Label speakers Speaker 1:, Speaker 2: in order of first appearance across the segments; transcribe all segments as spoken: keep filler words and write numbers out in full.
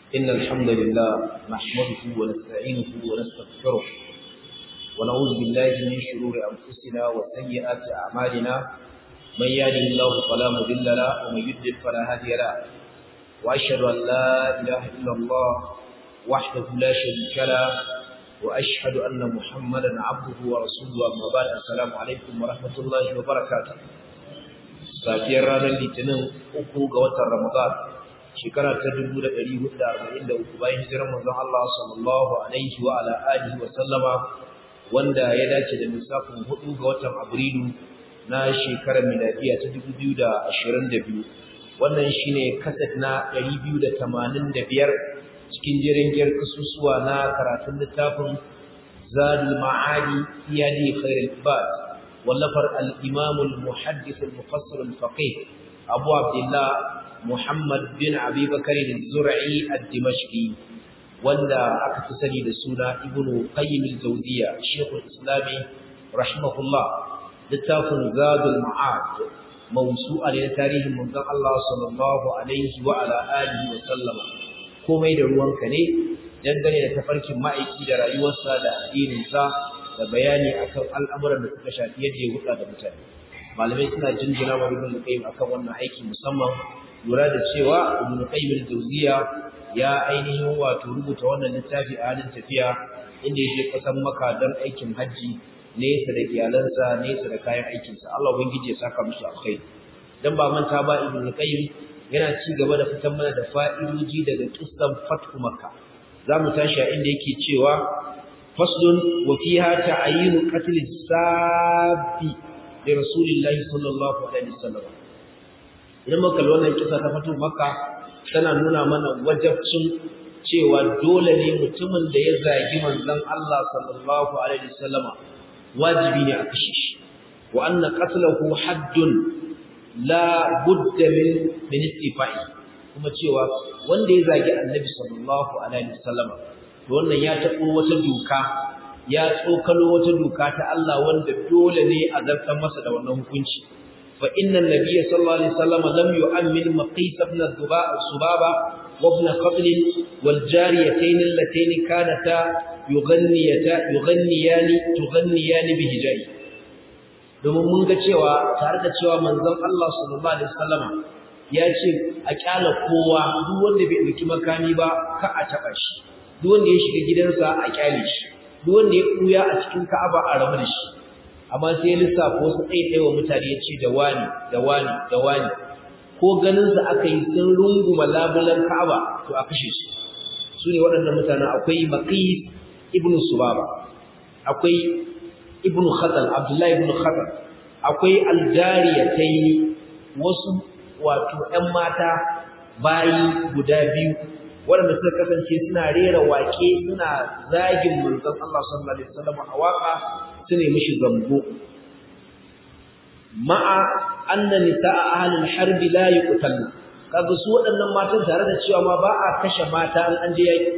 Speaker 1: إن الحمد لله نحمده ونستعينه ونستغفره ونعوذ بالله من شرور أنفسنا وسيئات أعمالنا من يهده الله فلا مضل له ومن يضلل فلا هادي له وأشهد أن لا إله إلا الله وحده لا شريك له وأشهد أن محمدا عبده ورسوله أما بعد السلام عليكم ورحمة الله وبركاته safiyar ranar litinin uku ga watan Ramadan shekara ta dubu da ɗari hudu da arba'in da uku bayan hijirar manzon Allah sallallahu alaihi wa ala alihi wa sallama wanda ya dace da lissafin hudu ga watan Abrilu na shekarar miladiya ta dubu biyu da ashirin da biyu. Wannan shine kaset na ɗari biyu da tamanin da biyar cikin jerin kasusuwa na karatun littafin Zadul Ma'adi fi hadi khairul ibad wallafar al-Imam al-Muhaddith al-Mufassir al-Faqih Abu Abdullah Muhammad bin Abi Bakr al-Zur'i al-Dimashqi wanda aka fi sani da suna Ibn Qayyim al-Jawziyya Sheikh al-Islam rahimahullah. Littafin Zadul Ma'ad mawsu'a ne na tarihin manzon Allah sallallahu alaihi wa ala alihi wa sallama. Komai da ruwanka ne dangane da tafarkin ma'aiki da rayuwarsa da addininsa da bayani akan al'amuran da suka shafi yadda ya hulɗa da mutane. Malamai suna jinjina wa Ibn Qayyim akan wannan aiki, musamman lura da cewa Ibn Qayyim al-Jawziyya ya ainihin wato rubuta wannan littafi a halin tafiya inda ya je kasan Makka don aikin hajji nesa da iyalansa nesa da kayan aikinsa. Allah ubangiji ya saka musu alkhairi. Dan ba manta ba Ibn Qayyim yana ci gaba da fitar mana da fa'idoji daga kissan Fathu Makka. Za mu tashi a inda yake cewa faslun wa fiha ta'yinu qatl as-sabi li rasulillahi sallallahu alaihi wasallam. Idan muka kalli wannan kisa ta Fathu Makka tana nuna mana wajibcin cewa dole ne mutumin da ya zagi manzon Allah sallallahu alaihi wasallam wajibi ne a kashe shi, wa anna qatluhu haddun la budda min min istifa'i, kuma cewa wanda ya zagi annabi sallallahu alaihi wasallam to wannan ya tabo wata doka, ya tsokalo wata doka ta Allah wanda dole ne a zartar masa da wannan hukunci. fa inna nabiyya sallallahu alaihi wasallam lam yu'ammin maqis ibn subaba wa ibn qabl wal jariyatayn allatayn kanata yughanniyata yughanniyani tughanniyani bihijai. domin mun ga cewa tare da cewa manzon Allah sallallahu alaihi wasallama ya ce a kyala kowa, duk wanda bai dauki makami ba ka a taba shi, duk wanda ya shiga gidansa a kyale shi, duk wanda ya kuya a cikin Ka'aba a rabu da shi. Amma sai lissafa wasu ɗaiɗaiwa mutane ya ce da wani da wani da wani, ko ganin sa aka yi sun runguma labulan Ka'aba to a kashe su. Su ne waɗannan mutanen, akwai Maqis ibn Subaba, akwai ibn Khatal, Abdullahi ibn Khatal, akwai aljariyatayn, wasu wato ƴan mata bayi guda biyu waɗanda suka kasance suna rera waƙe suna zagin manzon Allah sallallahu alaihi wasallam a waƙa, su ne mishi zambo. ma'a anna nisaa ahlul harbi la yuqtalna, kaga su waɗannan matan tare da cewa ma ba a kashe mata an an je yaki,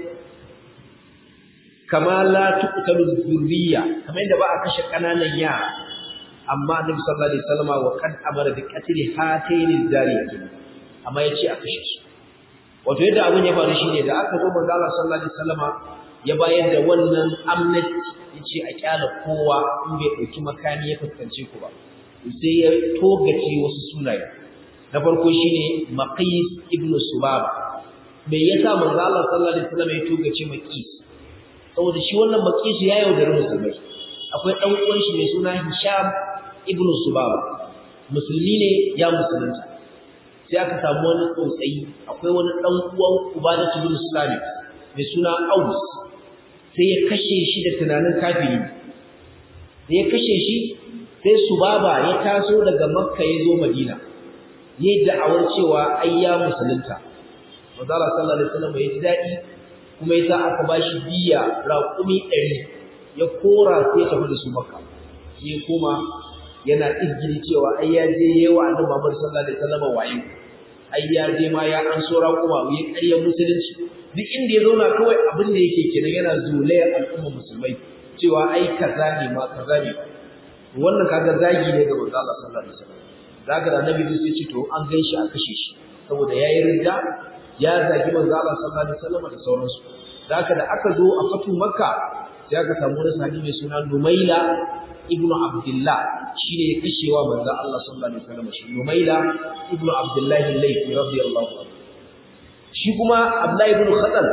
Speaker 1: kama la tuqtalu dhurriya, kamar yadda ba a kashe kananan yara. Amma Annabi sallallahu alaihi wasallam wa kad amara bi qatli hatayn al-jariyatayn, amma yace a kashe su. Wato yadda abun ya faru shine da aka zo manzo Allah sallallahu alaihi wasallam ya bayar da wannan amnesty, yace a kyala kowa in bai dauki makami ya fuskance ku ba, sai ya togace wasu sunaye. Na farko shine Maqis ibn Subaba. Me yasa manzo Allah sallallahu alaihi wasallam ya togace Maqis? Saboda shi wannan Maqis ya yaudari musulmai. Akwai dan uwan shi mai suna Hisham ibn Subaba, musulmi ne ya musulunta. Sai aka samu wani tsautsayi, akwai wani dan uwan Ubadah ibn Samit mai suna Aus, sai ya kashe shi da tunanin kafiri. Sai ya kashe shi, sai Subaba ya taso daga Makka ya zo Madina, yayin da'awar cewa ai ya musulunta. Manzo Allah sallallahu alaihi wasallam ya ji dadi, kuma yasa aka bashi diya raƙumi ɗari, ya kora sai ya tafi da su Makka. Sai kuma yana izgili cewa ai ya je yawa Annabi Muhammad sallallahu alaihi wasallam wayo, ai ya je ma ya an sora kuma ya ƙarya musulunci. Duk inda ya zauna kawai abin da yake kenan yana zulaya al'umma musulmai cewa ai kaza ne ma kaza ne. Wannan kaga zagi ne ga manzo Allah sallallahu alaihi wasallam. Daga da Annabi sai ce to an ganshi a kashe shi saboda yayi ridda ya zagi manzo Allah sallallahu alaihi wasallam da sauransu da haka da aka zo a fatu makka sai aka samu wani sahabi mai suna Numaila ibnu Abdullah shine ya kashewa manzo Allah sallallahu alaihi wasallam shi Numaila ibnu Abdullah al-Laythi radiyallahu anhu shi kuma Abdullah ibn Khatal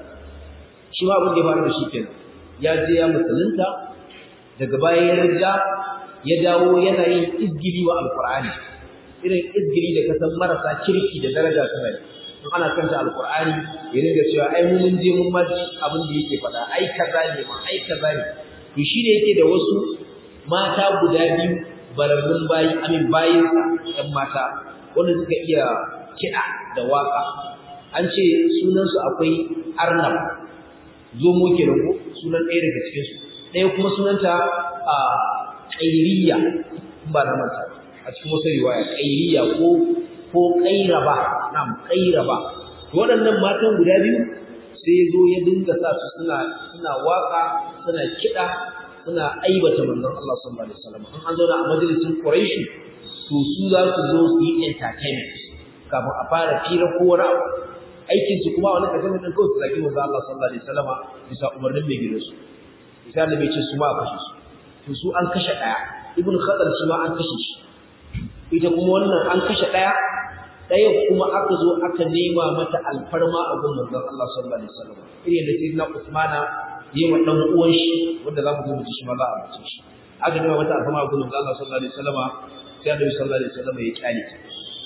Speaker 1: shi ma abin da ya faru da shi kenan ya je ya musulunta daga baya ya rija ya dawo yana yin izgili wa alqur'ani irin izgili da kasan marasa kirki da daraja suna yi in ana kanta alqur'ani ya ringa cewa ai mu mun je mun ma abin da yake faɗa ai kaza ne ma ai kaza ne to shi ne yake da wasu mata guda biyu bararrun bayi amin bayinsa ɗan mata wanda suka iya kiɗa da waka an ce sunansu akwai Arnab zomo kenan ko sunan ɗaya daga cikin su ɗaya kuma sunanta a Qairiya ba da manta a cikin wasu riwaya Qairiya ko ko Qairaba nam Qairaba to waɗannan matan guda biyu sai zo ya dinga sa su suna suna waka suna kiɗa suna aibata manzon Allah sallallahu alaihi wasallam an zo da majalisin Quraish to su za su zo su yi entertainment kafin a fara fira ko wani abu aikin su kuma wani kasan din kawai su zaki manzo Allah sallallahu alaihi wasallama bisa umarnin mai gidansu sai Allah bai ce su ma a kashe su to su an kashe daya ibn Khatal shi ma an kashe shi ita kuma wannan an kashe daya daya kuma aka zo aka nema mata alfarma a gun manzo Allah sallallahu alaihi wasallama irin da sayyidina Uthmana yayin wa dan uwan shi wanda za mu zo mu ji shi ma za a bace shi aka nema mata alfarma a gun manzo Allah sallallahu alaihi wasallama sai Annabi sallallahu alaihi wasallama ya kyale ta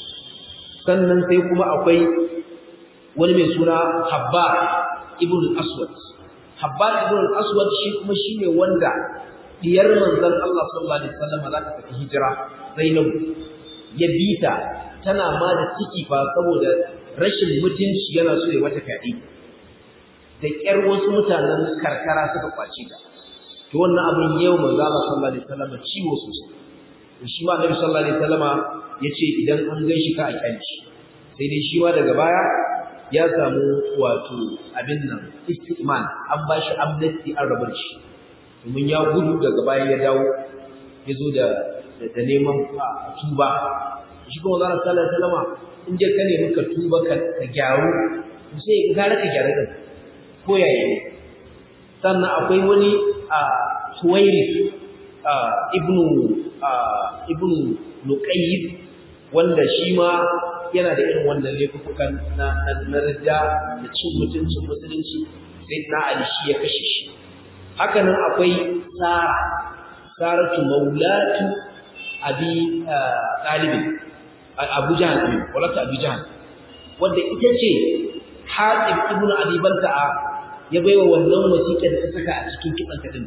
Speaker 1: sannan sai kuma akwai wani mai suna Habbar ibn al-Aswad Habbar ibn al-Aswad shi kuma shine wanda diyar manzon Allah sallallahu alaihi wasallam za ta tafi hijira Zainab ya bita tana ma da ciki fa saboda rashin mutunci yana so ya mata fadi da kyar wasu mutanen karkara suka kwace ta to wannan abin yau manzon Allah sallallahu alaihi wasallam ciwo sosai to shi ma Annabi sallallahu alaihi wasallama yace idan an ganshi ka a kyanci sai dai shi ma daga baya ya samu wato abin nan istiman an bashi amnesty an rabar shi domin ya gudu daga baya ya dawo ya zo da da neman tuba shi kuma Allah sallallahu alaihi wasallam in je ka nemi ka tuba ka gyaru sai ka gara ka gyara din ko yaya ne sannan akwai wani Suwairi ibnu ibnu Luqayyid wanda shi ma yana da irin wannan laifukan na na ridda da cin mutuncin musulunci sai na Ali shi ya kashe shi haka nan akwai Sara Saratu maulatu Abi Talib Abu Jahl wallata Abu Jahl wanda ita ce Hatib ibn Abi Balta'a ya baiwa wannan wasiƙa da ta saka a cikin kibanta din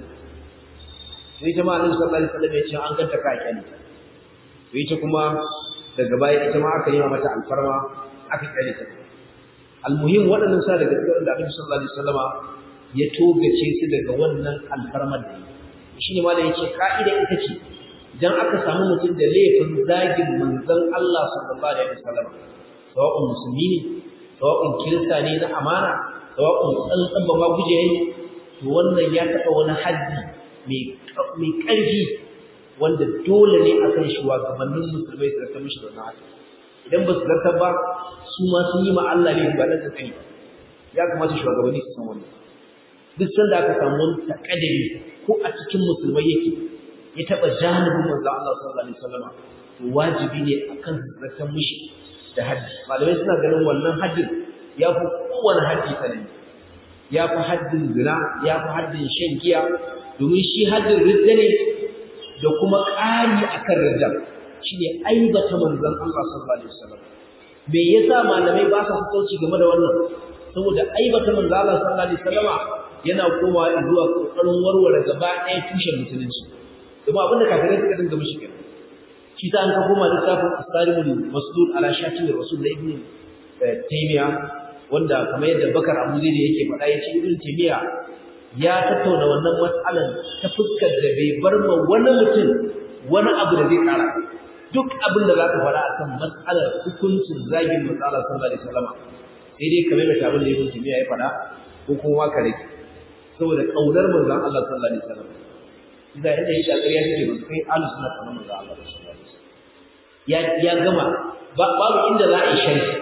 Speaker 1: sai jama'a Annabi sallallahu alaihi wasallam ya ce an ganta ka kyani to ita kuma daga baya ita ma aka yi mata alfarma aka kyale ta almuhim waɗannan sa daga cikin da Annabi sallallahu alaihi wasallama ya togace su daga wannan alfarmar da shine ma da yake kaida ita ce idan aka samu mutum da laifin zagin manzon Allah sallallahu alaihi wasallam sawa'un musulmi ne sawa'un kirista ne na amana sawa'un tsantsan ba ma guje ne to wannan ya taɓa wani haddi mai mai ƙarfi wanda dole ne akan shugabannin musulmai su zartar mishi da wannan haddi idan ba su zartar ba su ma sun yi ma Allah ne ba da kai ya kamata shugabanni su san wannan duk sanda aka samu wani takadari ko a cikin musulmai yake ya taba janibin manzo Allah sallallahu alaihi wasallam to wajibi ne akan su zartar mishi da haddi malamai suna ganin wannan haddin ya fi kowane haddi tsanani ya fi haddin zina ya fi haddin shan giya domin shi haddin ridda ne da kuma ƙari akan ridda shine aibata manzon Allah sallallahu alaihi wasallam me yasa malamai ba sa sauci game da wannan saboda aibata manzon Allah sallallahu alaihi wasallam yana komawa zuwa kokarin warware gaba ɗaya tushen musulunci kuma abinda kafirai suka dinga mishi kenan shi ta an ka koma littafin Asarimul Maslul ala Shatim Rasul da Ibn Taymiyyah wanda kamar yadda Bakar Abu Zaid yake faɗa yace Ibn Taymiyyah ya tattauna wannan matsalan ta fuskar da bai bar ma wani mutum wani abu da zai kara duk abin da zaka faɗa akan matsalar hukuncin zagin matsala sallallahu alaihi wasallam sai dai kamar da abin da Ibn Taymiyyah ya faɗa ko kuma ka rike saboda kaunar manzon Allah sallallahu alaihi wasallam idan yadda yake ƙarya take ba kai ahlus sunna kamar manzon Allah sallallahu alaihi wasallam ya ya gama babu inda za a yi sharhi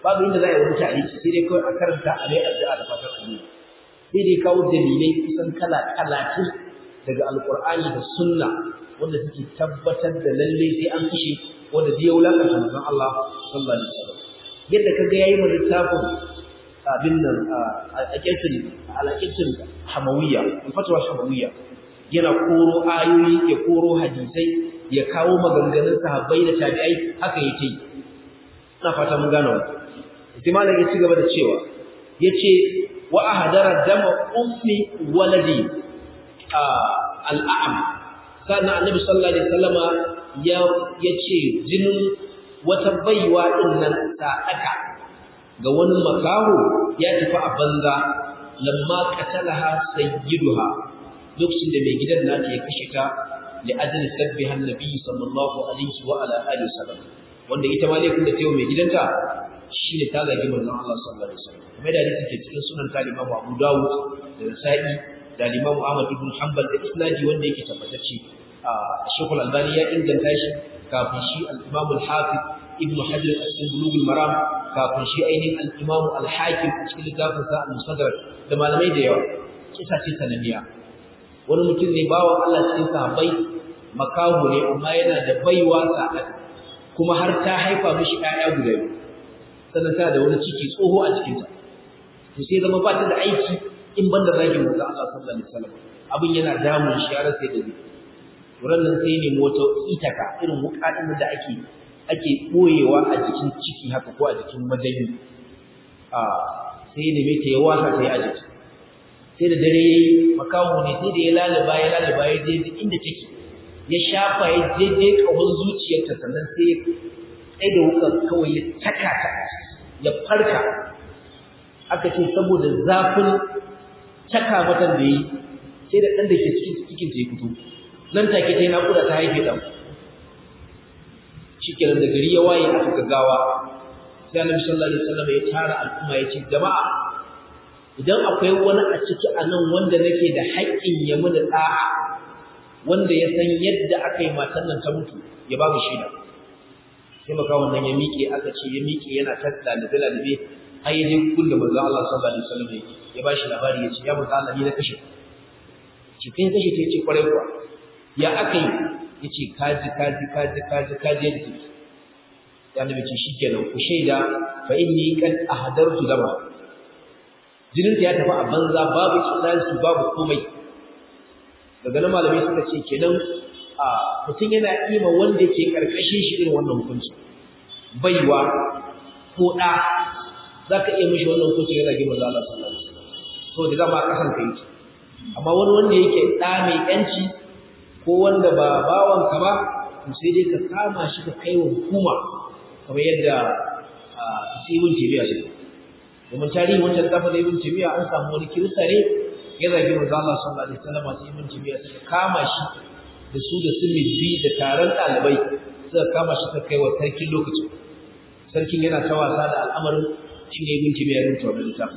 Speaker 1: babu inda za a yi wani ta'aliki sai dai kawai a karanta a mai addu'a da fatan alheri sai dai kawo dalilai kusan kala talatin daga alqur'ani da sunna wanda suke tabbatar da lalle sai an kashe wanda zai wulakanta manzon Allah sallallahu alaihi wasallam yadda kaga yayi mu littafin abin nan a kitin al-kitin hamawiyya fatwa hamawiyya yana koro ayoyi ya koro hadisai ya kawo maganganun sahabbai da tabi'ai haka yake ina fata mun gano sai malam ya ci gaba da cewa yace wa ahdara dama ummi waladi al'am sannan annabi sallallahu alaihi wasallama ya yace jinin wata baiwa din nan sadaka ga wani makaho ya tafi a banza lamma qatalaha sayyiduha lokacin da mai gidan nata ya kashe ta li ajli sabbiha annabi sallallahu alaihi wa ala alihi wasallam wanda ita ma laifin da ta yi mai gidanta shine ta zagi manzon Allah sallallahu alaihi wasallam kuma da hadisi ke cikin sunan Imam Abu Dawud da Nasa'i da Imam Ahmad ibn Hanbal da isnadi wanda yake tabbatacce a Sheikh Al-Albani ya inganta shi kafin shi al-Imam Al-Hafiz Ibn Hajar a cikin Bulughul Maram kafin shi ainihin al-Imam Al-Hakim a cikin littafin sa Al-Mustadrak da malamai da yawa kisa ce sananiya wani mutum ne bawan Allah cikin sahabbai makaho ne amma yana da baiwa sa'a kuma har ta haifa mishi ƴaƴa guda biyu sannan tana da wani ciki tsoho a cikinta to sai zama ba ta da aiki in ban da zagin manzo Allah sallallahu alaihi wasallam abin yana damun shi har sai da zai wurin nan sai ne mota itaka irin wuka din da ake ake boyewa a jikin ciki haka ko a jikin madani a sai ne mai tayi wasa sai a jiki sai da dare yayi makawo ne sai da ya lalaba ya lalaba ya je inda take ya shafa ya je je kawun zuciyarta sannan sai ya sai da wuka kawai ya taka ta ya farka aka ce saboda zafin taka matan da yi sai da ɗan da ke cikin cikin ta ya fito nan take ta yi naƙuda ta haife ɗan shi kenan da gari ya waye aka gaggawa sai annabi sallallahu alaihi wasallam ya tara al'umma ya ce jama'a idan akwai wani a ciki a nan wanda nake da haƙƙin ya muni ɗa'a wanda ya san yadda aka yi matan nan ta mutu ya ba mu shaida sai makawon nan ya miƙe aka ce ya miƙe yana ta lalibe lalibe har ya je kun da manzo Allah sallallahu alaihi wasallam ya ba shi labari ya ce ya manzo Allah ni na kashe ki kai kashe ta yace kwarai kuwa ya aka yi yace kaji kaji kaji kaji kaji yadda take ya nabi ce shikenan ku shaida fa inni qad ahdartu dama jinin ta ya tafi a banza babu kisasi babu komai daga nan malamai suka ce kenan a mutum yana ima wanda ke karkashin shi irin wannan hukunci baiwa ko da zaka iya mishi wannan hukunci yana gima da Allah sallallahu alaihi wasallam to da zama kasan kai amma wani wanda yake da mai yanci ko wanda ba bawan ka ba to sai dai ka kama shi ka kai wa hukuma kamar yadda Ibn Taymiyyah shi domin tarihi wancan kafa da Ibn Taymiyyah an samu wani kirista ne ya zagi manzo Allah sallallahu alaihi wasallam sai Ibn Taymiyyah suka kama shi da su da su mizbi da taron dalibai suka kama shi kai wa sarkin lokacin sarkin yana ta wasa da al'amarin shine Ibn Taymiyyah ya rubuta wannan littafin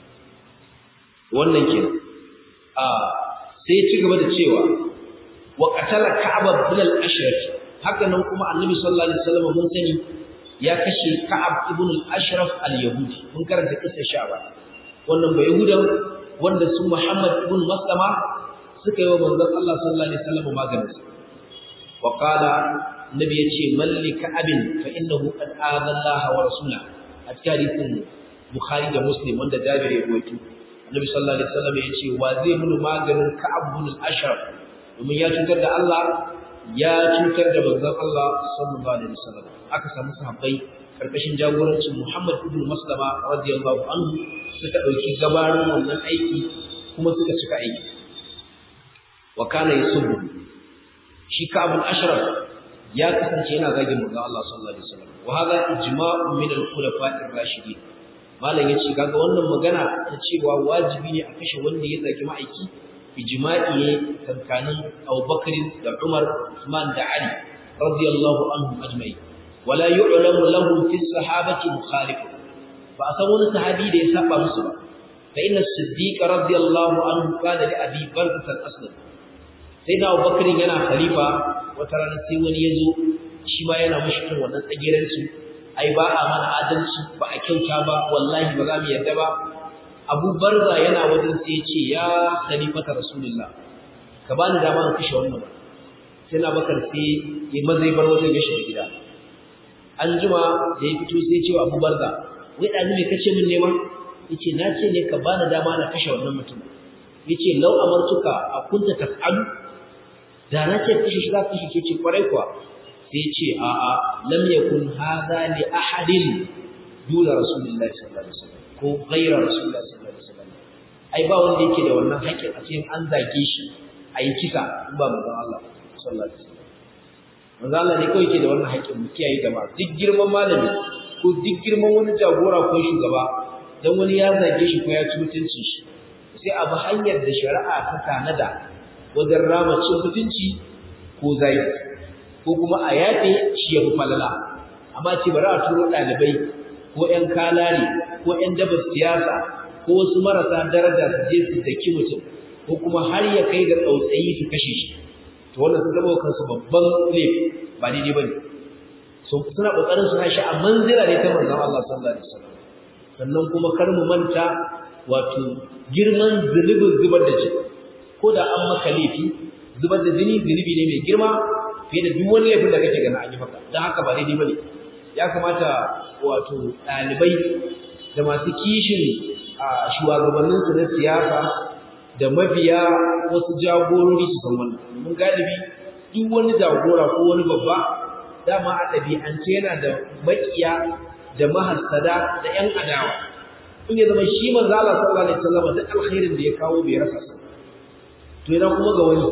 Speaker 1: wannan kenan a sai ya ci gaba da cewa wa qatala Ka'ab ibn al-Ashraf haka nan kuma Annabi sallallahu alaihi wasallam mun sani ya kashe Ka'ab ibn al-Ashraf al-Yahudi mun karanta kissa shaba wannan ba Yahudan wanda su Muhammad ibn Maslama suka yi wa manzon Allah sallallahu alaihi wasallam maganin sa wa qala nabi yace mallika abin fa innahu qad aadha Allah wa rasulahu a cikin hadisin Bukhari da Muslim wanda Jabir ya rawaito Annabi sallallahu alaihi wasallam yace wa zai mun maganin Ka'ab ibn al-Ashraf domin ya cutar da Allah ya cutar da manzon Allah sallallahu alaihi wasallam aka samu sahabbai karkashin jagorancin Muhammad ibn Maslama radiyallahu anhu suka dauki gabarin wannan aiki kuma suka cika aiki wa kana yusubbu shi Ka'ab al-Ashraf ya kasance yana zagin manzon Allah sallallahu alaihi wasallam wa hada ijma'un min al-khulafa'ir rashidin malam yace kaga wannan magana ta cewa wajibi ne a kashe wanda ya zagi ma'aiki ijma'i ne tsakanin Abu Bakr da Umar Usman da Ali radiyallahu anhum ajma'in wala yu'lamu lahu fi sahabati mukhalif fa asabu sahabi da ya saba musu ba fa inna as-siddiq radiyallahu anhu kana li abi bakr al-aslam sai da Abu Bakr yana khalifa wata rana sai wani yazo shi ma yana mushkin wannan tsagiranci ai ba a mana adalci ba a kyauta ba wallahi ba za mu yarda ba Abu Barza yana wajen sai ya ce ya khalifata rasulullah ka bani dama in kashe wannan sai na bakar sai ya mazai bar wajen ya shiga gida an juma da ya fito sai ya ce wa Abu Barza wai da me kace min nema yace na ce ne ka bani dama na kashe wannan mutum yace law amartuka akunta taf'alu da na ce kashe shi za ka kashe ce kwarai kuwa sai ce a a lam yakun hadha li ahadin duna rasulullahi sallallahu alaihi wasallam ko ghayra rasulullahi sallallahu alaihi wasallam ai ba wanda yake da wannan haƙƙin a cikin an zage shi ayi kisa in ba manzon Allah sallallahu alaihi wasallam manzon Allah ne kawai yake da wannan haƙƙin mu kiyaye jama'a duk girman malami ko duk girman wani jagora ko shugaba dan wani ya zage shi ko ya ci mutuncin shi sai abu hanyar da shari'a ta tanada wajen rama cin mutunci ko zai ko kuma a yafe shi ya fi falala amma ce bari a turo ɗalibai ko ƴan kalari ko ƴan dabar siyasa ko wasu marasa daraja su je su daki mutum ko kuma har ya kai ga tsautsayi su kashe shi to wannan sun zama kansu babban laifi ba daidai ba ne suna ƙoƙarin su hashi a manzila ne ta manzon Allah sallallahu alaihi wasallam sannan kuma kar mu manta wato girman zunubin zubar da jini ko da an maka laifi zubar da jini zunubi ne mai girma fiye da duk wani laifin da kake gana an yi maka don haka ba daidai bane ya kamata wato ɗalibai da masu kishin a shugabanninsu na siyasa da mabiya wasu jagorori su san wannan mun galibi duk wani jagora ko wani babba dama a ɗabi'ance yana da maƙiya da mahassada da ƴan adawa in ya zama shi manzo Allah sallallahu alaihi wasallam duk alkhairin da ya kawo bai rasa sa to yana kuma ga wani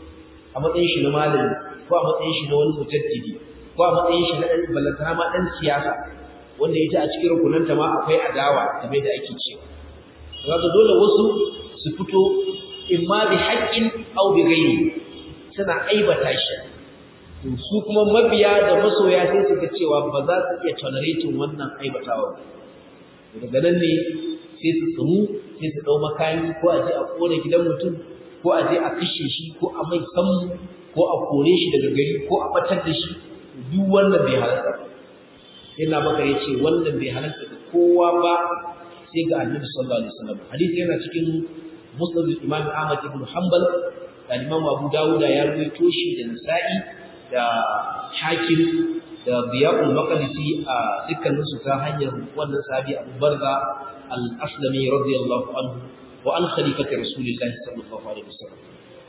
Speaker 1: a matsayin shi na malami ko a matsayin shi na wani mujaddidi ko a matsayin shi na dan ballantana ma dan siyasa wanda yace a cikin rukunanta ma akwai adawa kamar da ake cewa kaga dole wasu su fito imma bi haqqin aw bi ghairi suna aibata shi to su kuma mabiya da masoya sai suka cewa ba za su iya tolerating wannan aibatawa daga nan ne sai su tsumu sai su dau makami ko a je a kore gidan mutum ko a je a kashe shi ko a mai sammu ko a kore shi daga gari ko a batar da shi duk wannan bai halarta sai na baka yace wannan bai halarta da kowa ba sai ga Annabi sallallahu alaihi wasallam hadisi yana cikin Musnad Imam Ahmad ibn Hanbal da Imam Abu Dawud ya rawaito shi da Nasa'i da Hakim da Biya'ul Maqdisi a dukkanin su ta hanyar wannan sahabi Abu Barza al-Aslami radiyallahu anhu wa an khalifati Rasulillah sallallahu alaihi wasallam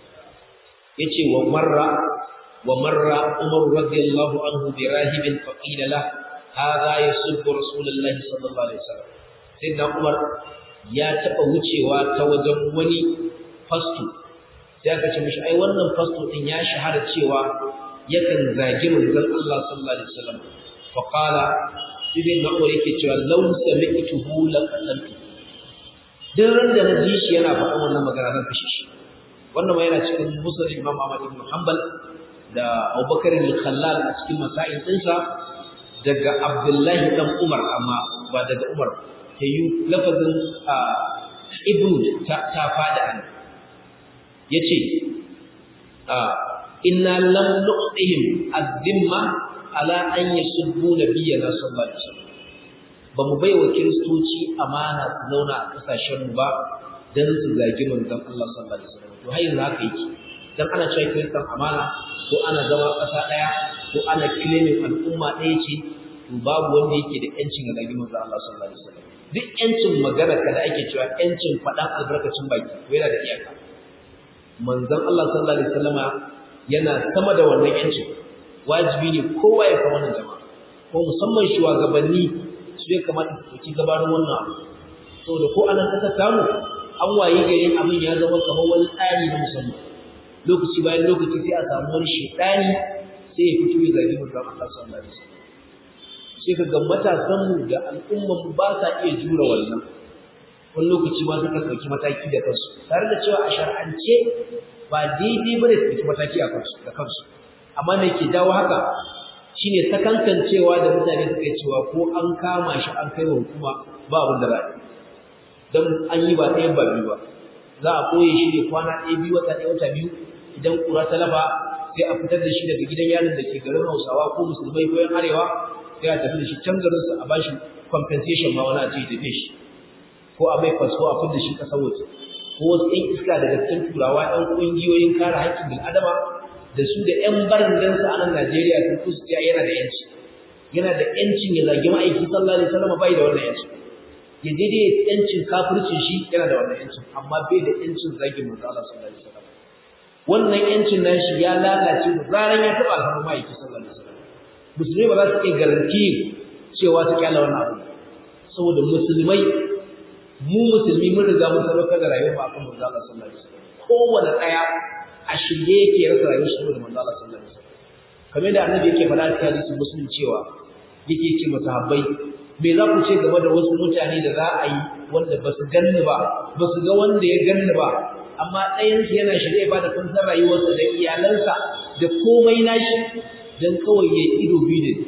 Speaker 1: yace wa marra wa marra Umar radiyallahu anhu bi rahibin faqila la hadha yasubbu Rasulullah sallallahu alaihi wasallam sayyidina Umar ya taba wucewa ta wajen wani fasto sai aka ce mishi ai wannan fasto din ya shahara cewa yakan zagi manzon Allah sallallahu alaihi wasallam fa qala ibn Umar yake cewa law sami'tuhu laqataltu dan ran da naji shi yana faɗa wannan magana zan kashe shi wannan ma yana cikin Musnad Imam Ahmad ibn Hanbal da Abubakar al-Khallal a cikin masail dinsa daga Abdullahi dan Umar amma ba daga Umar tayi lafazin ibn ta ta fada an yace inna lam nu'tihim az-zimma ala an yasubbu nabiyyana sallallahu alaihi wasallam bamu baiwa kristoci amana su zauna a kasashen mu ba dan su zagi manzon Allah sallallahu alaihi wasallam to har yanzu haka yake dan ana cewa kristan amana ko ana zama kasa daya ko ana claiming al'umma daya ce to babu wanda yake da yancin ga zagi manzon Allah sallallahu alaihi wasallam duk yancin magana kada ake cewa yancin fadan albarkacin baki ko yana da iyaka manzon Allah sallallahu alaihi wasallama yana sama da wannan yancin wajibi ne kowa ya san wannan jama'a ko musamman shugabanni su ya kamata su ci gabanin wannan abu saboda ko anan kasa tamu an waye gari abin ya zama kamar wani tsari na musamman lokaci bayan lokaci sai a samu wani shedani sai ya fito ya zagi manzon Allah sallallahu alaihi wasallam sai ka ga matasan mu da al'umman mu ba sa iya jura wannan wani lokaci ma suka dauki mataki da kansu tare da cewa a shar'ance ba daidai bane su dauki mataki a kansu da kansu amma me ke dawo haka shine sakankancewa da mutane suka cewa ko an kama shi an kai wa hukuma ba abin da za a yi dan an yi ba ɗayan ba biyu ba za a koye shi ne kwana ɗaya biyu wata ɗaya wata biyu idan kura ta lafa sai a fitar da shi daga gidan yaron da ke garin Hausawa ko musulmai ko yan arewa sai a tafi da shi can garin su a bashi compensation ma wani a ce tafi shi ko a mai fasfo a fidda shi kasar waje ko wasu ɗan iska daga cikin turawa ɗan ƙungiyoyin kare haƙƙin bil'adama da su da ƴan barandansa a nan Najeriya sun kusa yana da yanci yana da yancin ya zagi ma'aiki sallallahu alaihi wasallam bai da wannan yanci ya je dai yancin kafircin shi yana da wannan yancin amma bai da yancin zagin manzo Allah sallallahu alaihi wasallam wannan yancin nashi ya lalace da zaran ya taba alfarma ma'aiki sallallahu alaihi wasallam musulmai ba za su iya garanti cewa su kyala wannan abu saboda musulmai mu musulmi mun riga mun sadaukar da rayuwar akan manzo Allah sallallahu alaihi wasallam kowanne daya a shirye yake rasa rayuwar shi da manzo Allah sallallahu alaihi wasallam kamar da annabi yake faɗa cikin hadisin muslim cewa yake ce masahabbai me za ku ce game da wasu mutane da za a yi wanda ba su ganni ba ba su ga wanda ya ganni ba amma ɗayansu yana shirye ba da fansar rayuwarsa da iyalansa da komai nashi don kawai ya ido biyu da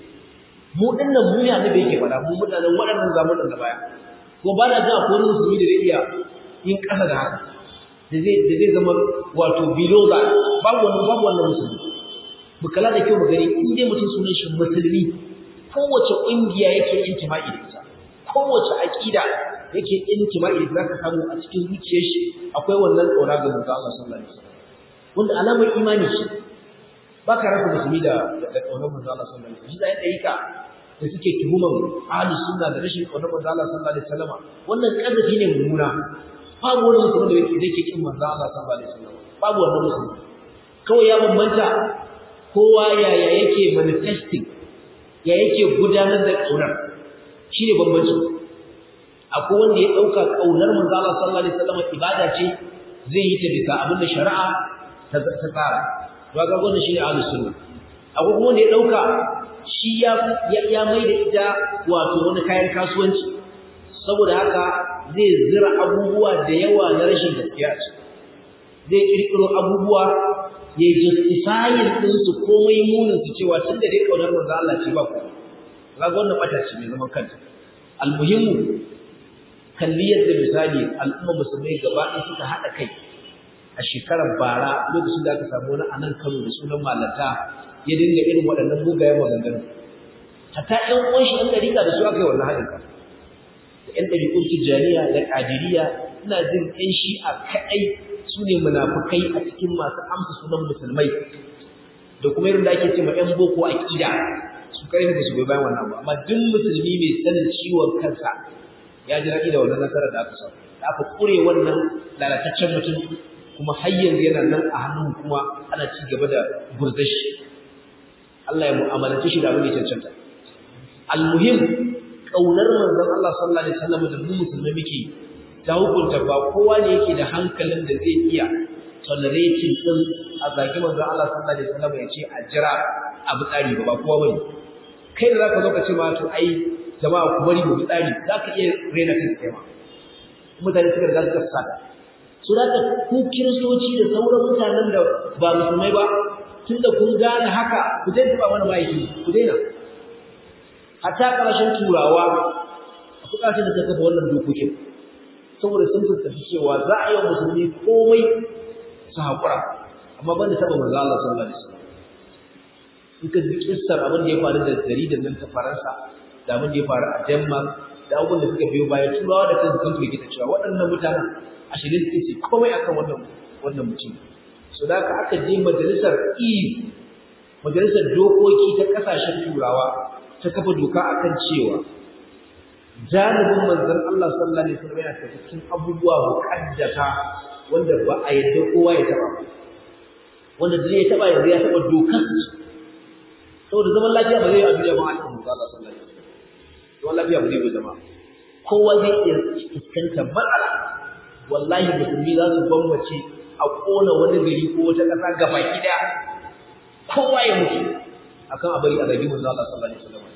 Speaker 1: mu dinnan mu ne annabi yake faɗa mu mutanen waɗannan zamanin da baya ko ba na ga akwai wani musulmi da zai iya yin ƙasa da haka da zai da zai zama wato below that babu wannan babu wannan musulmi mu kala da kyau mu gani in dai mutum sunan shi musulmi kowace kungiya yake intima'i da ita kowace aqida yake intima'i da zaka samu a cikin zuciyar shi akwai wannan kauna ga manzo Allah sallallahu alaihi wasallam wanda alamar imani shi baka rasa musulmi da da kaunar manzo Allah sallallahu alaihi wasallam shi da yake ka da suke tuhuman ahlus sunna da rashin kaunar manzo Allah sallallahu alaihi wasallam wannan kazafi ne mummuna babu wani musulmi da yake yake kin manzo Allah sallallahu alaihi wasallam babu wannan musulmi kawai ya bambanta kowa yaya yake manifesting ya yake gudanar da kaunar shine bambanci akwai wanda ya dauka kaunar manzo Allah sallallahu alaihi wasallam ibada ce zai yi ta bisa abinda shari'a ta tsara to ga wannan shine ahlus sunna akwai kuma wanda ya dauka shi ya ya mai da ita wato wani kayan kasuwanci saboda haka zai zira abubuwa da yawa na rashin gaskiya ce zai kirkiro abubuwa ya justifying din su komai munin su cewa tunda dai kaunar manzo Allah ce ba ku kaga wannan bata ce mai zaman kanta almuhimmu kalli yadda misali al'umma musulmai gaba ɗaya suka haɗa kai a shekarar bara lokacin da aka samu wani anan Kano da sunan malata ya dinga irin waɗannan mugayen maganganu hatta ƴan uwan shi ɗan ɗariƙa da su aka yi wannan haɗin kan da ƴan ɗariƙun Tijjaniya da Ƙadiriya ina jin ƴan Shi'a kaɗai su ne munafukai a cikin masu amsa sunan musulmai da kuma irin da ake ce ma ƴan boko aqida su kai ne su goyi bayan wannan ba amma duk musulmi mai sanin ciwon kansa ya ji daɗi da wannan nasarar da aka samu da aka kure wannan lalataccen mutum kuma har yanzu yana nan a hannun kuma ana ci gaba da gurzashi Allah ya mu'amalance shi da abin da ya cancanta almuhim kaunar manzon Allah sallallahu alaihi wasallam da mu musulmai muke ta hukunta ba kowa ne yake da hankalin da zai iya tolerating din a zagi manzon Allah sallallahu alaihi wasallam ya ce a jira abu tsari ba ba kowa bane kai da zaka zo ka ce ma to ai jama'a ku bari mu tsari zaka iya rena kanka kai ma mutane suka riga suka saka so da ku kiristoci da sauran mutanen da ba musulmai ba tunda kun gane haka ku dai ba mana mai ku daina hatta karashin turawa a kudancin da suka kafa wannan dokokin saboda sun fuskanci cewa za a yi musulmi komai su haƙura amma banda taɓa manzo Allah sallallahu alaihi wasallam in ka ji kissar abin da ya faru da jaridar nan ta Faransa da abin da ya faru a Denmark da abubuwan da suka biyo baya turawa da kansu sun firgita cewa waɗannan mutanen a shirye suke ce komai akan wannan wannan mutum so da haka aka je majalisar E U majalisar dokoki ta kasashen turawa ta kafa doka akan cewa janibin manzon Allah sallallahu alaihi wasallam yana cikin abubuwa muqaddata wanda ba a yadda kowa ya taba wanda da ya taba yanzu ya taba dokar saboda zaman lafiya ba zai yi a duniya ba a cikin manzon Allah sallallahu alaihi wasallam zaman lafiya ba zai yi zama kowa zai iya fuskantar matsala wallahi musulmi za su gwammace a kona wani gari ko wata ƙasa gaba gida kowa ya mutu akan abari a zagi manzon Allah sallallahu alaihi wasallam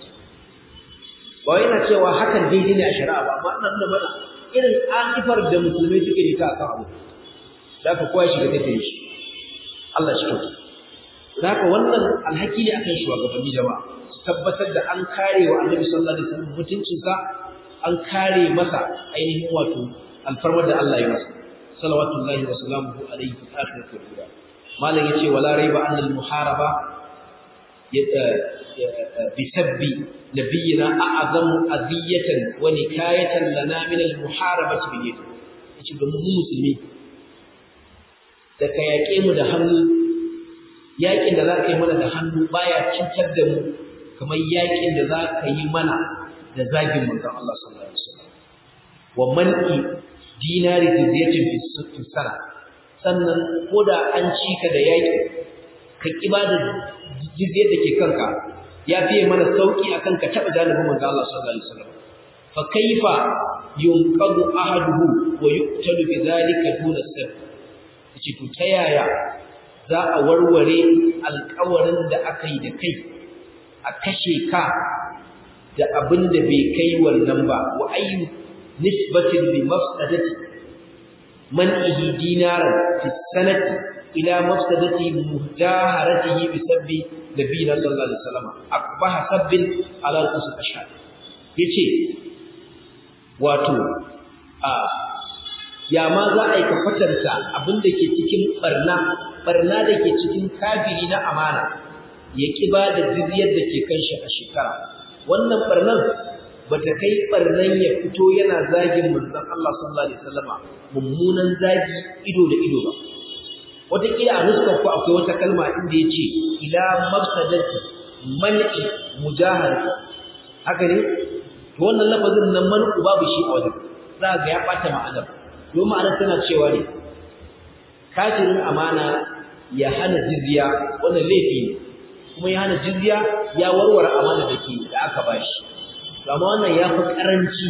Speaker 1: ba yana cewa hakan daidai ne a shari'a ba amma ina nuna mana irin akifar da musulmai suke da ita akan abu da ka koya shiga take shi Allah shi kyauta da haka wannan alhaki ne akan shugabanni jama'a su tabbatar da an kare wa Annabi sallallahu alaihi wasallam mutuncinsa an kare masa ainihin wato alfarmar da Allah ya masa salawatullahi wa salamuhu alaihi fi akhirati dunya malam yace wala raiba anna al muharaba bisabbi nabiyina a'azamu adiyatan wa nikayatan lana min al-muharabati bil yad yace ga mu musulmi da ka yaƙe mu da hannu yaƙin da za ka yi mana da hannu baya cutar da mu kamar yaƙin da za ka yi mana da zagin manzon Allah sallallahu alaihi wasallam wa man'i dinari jizyatin fi sana sannan koda an ci ka da yaƙi ka kiba da jizyar da ke kanka ya fiye mana sauki akan ka taɓa janibin manzon Allah sallallahu alaihi wasallam fa kaifa yunqadu ahaduhu wa yuqtalu bi dhalika duna sir yace to ta yaya za a warware alƙawarin da aka yi da kai a kashe ka da abin da bai kai wannan ba wa ayyu nisbatin li mafsadati man'ihi dinaran fi sanati ila mafsadati mujaharatihi bi sabbi nabiyina sallallahu alaihi wasallam akbaha sabbin ala al-usul ashhad yace wato a ya ma za a yi ka kwatanta abin da ke cikin barna barna da ke cikin kafiri na amana ya ki ba da jizyar da ke kan shi a shekara wannan barnan ba ta kai barnan ya fito yana zagin manzon Allah sallallahu alaihi wasallama mummunan zagi ido da ido ba wataƙila a nuskar ku akwai wata kalma inda ya ce ila mafsadati man'i mujahara haka ne to wannan lafazin nan man'u babu shi a wajen za ga ya ɓata ma'anar domin ma'anar tana cewa ne kafirin amana ya hana jizya wannan laifi ne kuma ya hana jizya ya warware amana da ke da aka bashi amma wannan ya fi karanci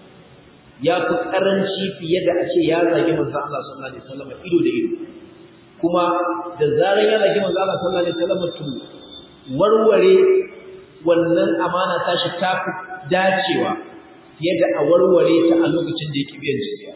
Speaker 1: ya fi karanci fiye da a ce ya zagi manzon Allah sallallahu alaihi wasallam ido da ido kuma da zaran ya zagi manzon Allah sallallahu alaihi wasallam to warware wannan amana ta shi ta fi dacewa fiye da a warware ta a lokacin da yake biyan jizya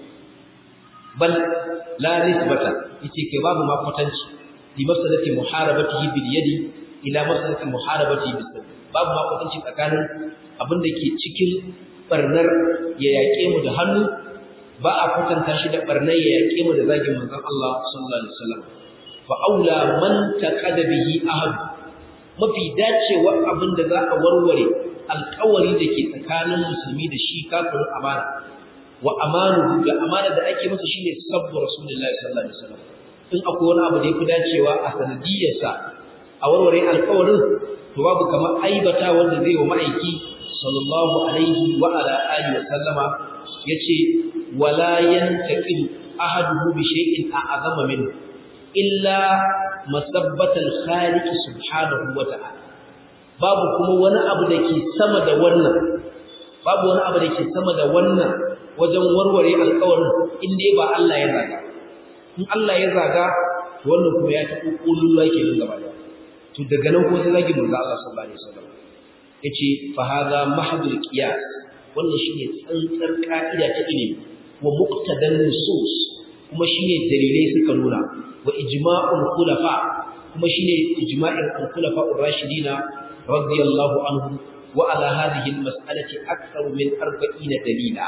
Speaker 1: bal la nisbata yace kai babu ma kwatanci li mafsadati muharabatihi bil yadi ila mafsadati muharabatihi bis sabr babu ma kwatanci tsakanin abin da ke cikin barnar ya yaƙe mu da hannu ba a kwatanta shi da barnar ya yaƙe mu da zagin manzon Allah sallallahu alaihi wasallam fa aula man taqada bihi ahad mafi dacewa abin da za a warware alƙawari da ke tsakanin musulmi da shi kafirin amana wa amanuhu da amana da ake masa shine sabbu rasulullahi sallallahu alaihi wasallam in akwai wani abu da yafi dacewa a sanadiyarsa a warware alƙawarin to babu kamar aibata wanda zai wa ma'aiki sallallahu alaihi wa ala alihi wa sallama yace wala yantaqil ahaduhu bi shay'in a'azama minhu illa masabbatal khaliq subhanahu wa ta'ala babu kuma wani abu da ke sama da wannan babu wani abu da ke sama da wannan wajen warware alƙawarin in dai ba Allah ya zaga in Allah ya zaga to wannan kuma ya tafi kulluwa kenan gaba da to daga nan ko sai zagi manzo Allah sallallahu alaihi wasallam yace fa hadha mahdul qiyas wannan shine tsantsar ka'ida ta ilimi wa muqtadan nusus kuma shine dalilai suka nuna wa ijma'ul khulafa kuma shine ijma'in al-khulafa ar-rashidina radiyallahu anhum wa ala hadhihi al-mas'alati akthar min arba'ina dalila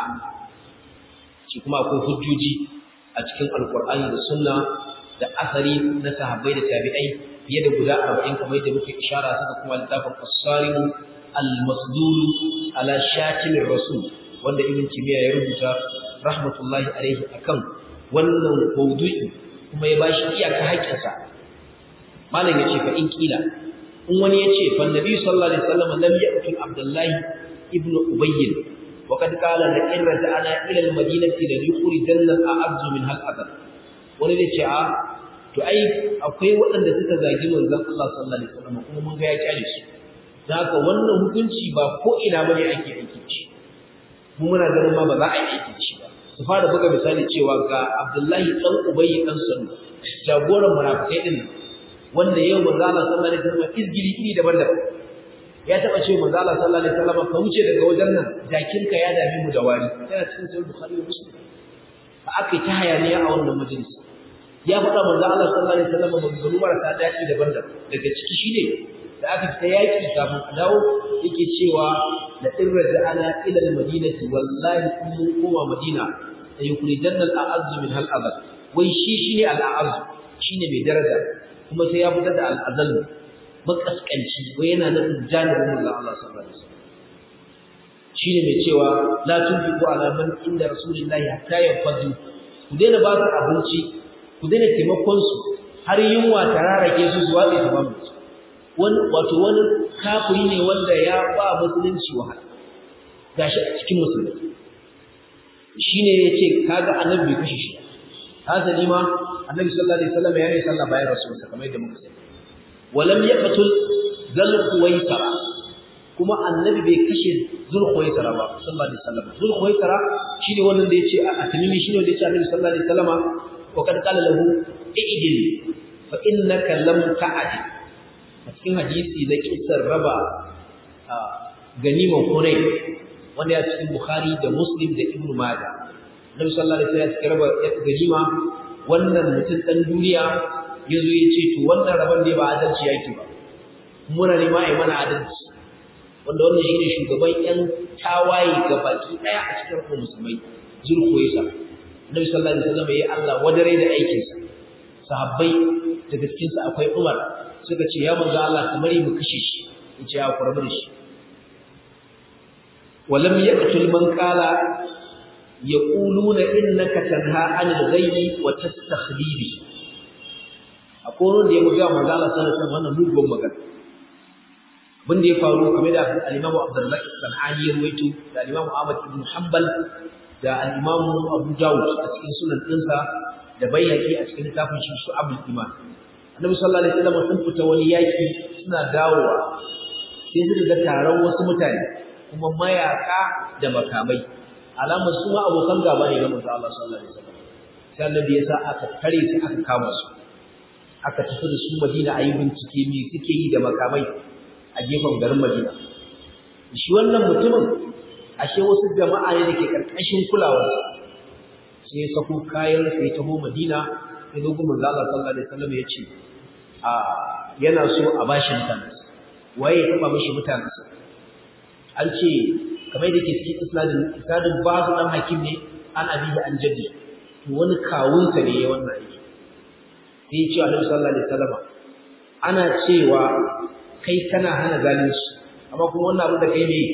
Speaker 1: shi kuma akwai hujjoji a cikin alqur'ani da sunna da asari na sahabbai da tabi'ai fiye da guda arba'in kamar yadda muke ishara saka kuma littafin as-sarim al-masdul ala shatim ar-rasul wanda ibn timiya ya rubuta rahmatullahi alaihi akan wannan mawdu'i kuma ya bashi iyaka haƙƙinsa malam yace fa in kila in wani yace fa annabi sallallahu alaihi wasallam lam yaqtul abdullahi ibn ubayy wa kad qala la in raja'na ila al-madinati la yukhrijanna al-a'z min hal-adab wani yace a to ai akwai waɗanda suka zagi manzon Allah sallallahu alaihi wasallam kuma mun ga ya kyale su haka wannan hukunci ba ko ina bane ake aiki da shi mu muna ganin ma ba za a yi aiki da shi ba su fara buga misali cewa ga Abdullahi dan Ubayy dan Salul jagoran munafikai din wanda yau manzo Allah sallallahu alaihi wasallam izgili iri daban-daban ya taba ce manzo Allah sallallahu alaihi wasallam ka wuce daga wajen nan jakinka ya dami mu da wari yana cikin sahih Bukhari da Muslim ba aka ta hayaniya a wannan majalisi ya faɗa manzo Allah sallallahu alaihi wasallam maganganu marasa daɗi daban-daban daga ciki shine da aka fita yaki kafin a dawo yake cewa la irja ana ila al-madinati wallahi kun koma madina ayukrijanna al-a'azz min hal-azal wai shi shine al-a'azz shine mai daraja kuma sai ya fitar da al-azal makaskanci wai yana nufin janibin manzon Allah sallallahu alaihi wasallam shine mai cewa la tunfiqu ala man inda rasulillahi hatta yanfadu ku daina ba su abinci ku daina taimakon su har yunwa ta rarake su zuwa ga tamam wani wato wani kafiri ne wanda ya ba musulunci wahala gashi a cikin musulmi shine yace kaga annabi bai kashe shi hasali ma annabi sallallahu alaihi wasallam ya yi sallah bayan rasulullah kamar yadda muka sani walam yaqtul zulhuwaisara kuma annabi bai kashe zulhuwaisara ba sallallahu alaihi wasallam zulhuwaisara shine wannan da yace a tamimi shine wanda yace annabi sallallahu alaihi wasallam wa kad qala lahu i'dil fa innaka lam ta'dil a cikin hadisi na kisar raba ganiman Hunayn wanda ya cikin Bukhari da Muslim da Ibn Majah Nabi sallallahu alaihi wasallam ya raba ganima wannan mutum dan duniya yazo yace to wannan raban ne ba adalci yake ba muna ne ma ai mana adalci wanda wannan shine shugaban yan tawaye gabaki daya a cikin musulmai Zulkhuwaisa Nabi sallallahu alaihi wasallam ya Allah wadare da aikin sa sahabbai daga cikin su akwai Umar suka ce ya manzo Allah kamar mu kashe shi yace ya kurbu da shi walam yaqtul man qala yaquluna innaka tanha 'anil ghayyi wa tastakhdibi akwai wanda ya buga manzo Allah sallallahu alaihi wasallam wannan mugun magana bin da ya faru kamar da al-Imam Abdurrazzaq Sanani ya ruwaito da al-Imam Ahmad ibn Hanbal da al-Imam Abu Dawud a cikin sunan dinsa da Baihaqi a cikin littafin shi Shu'abul Iman Annabi sallallahu alaihi wasallam sun fita wani yaki suna dawowa sai su ga taron wasu mutane kuma mayaka da makamai alamar su ma abokan gaba ne ga manzo Allah sallallahu alaihi wasallam sai Annabi ya sa aka tare su aka kama su aka tafi da su Madina ayi bincike me suke yi da makamai a gefen garin Madina shi wannan mutumin ashe wasu jama'a ne dake karkashin kulawarsa sai ya sako kayan sai taho Madina sai dogo manzo Allah sallallahu alaihi wasallam ya ce a yana so a bashi mutane waye ya taba mishi mutane an ce kamar da ke cikin isnadin isnadin bazu dan hakim ne an abi da an jaddi to wani kawunsa ne ya wannan aiki sai ya ce Annabi sallallahu alaihi wasallam ana cewa kai kana hana zalunci amma kuma wannan abin da kai ne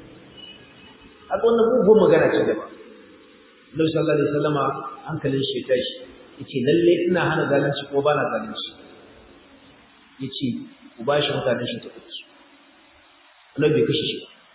Speaker 1: a wannan bugun magana ce da ba Annabi sallallahu alaihi wasallam hankalin shi ya tashi yace lalle ina hana zalunci ko bana zalunci yace ku bashi mutanen shi ta kuɗi Annabi bai kashe shi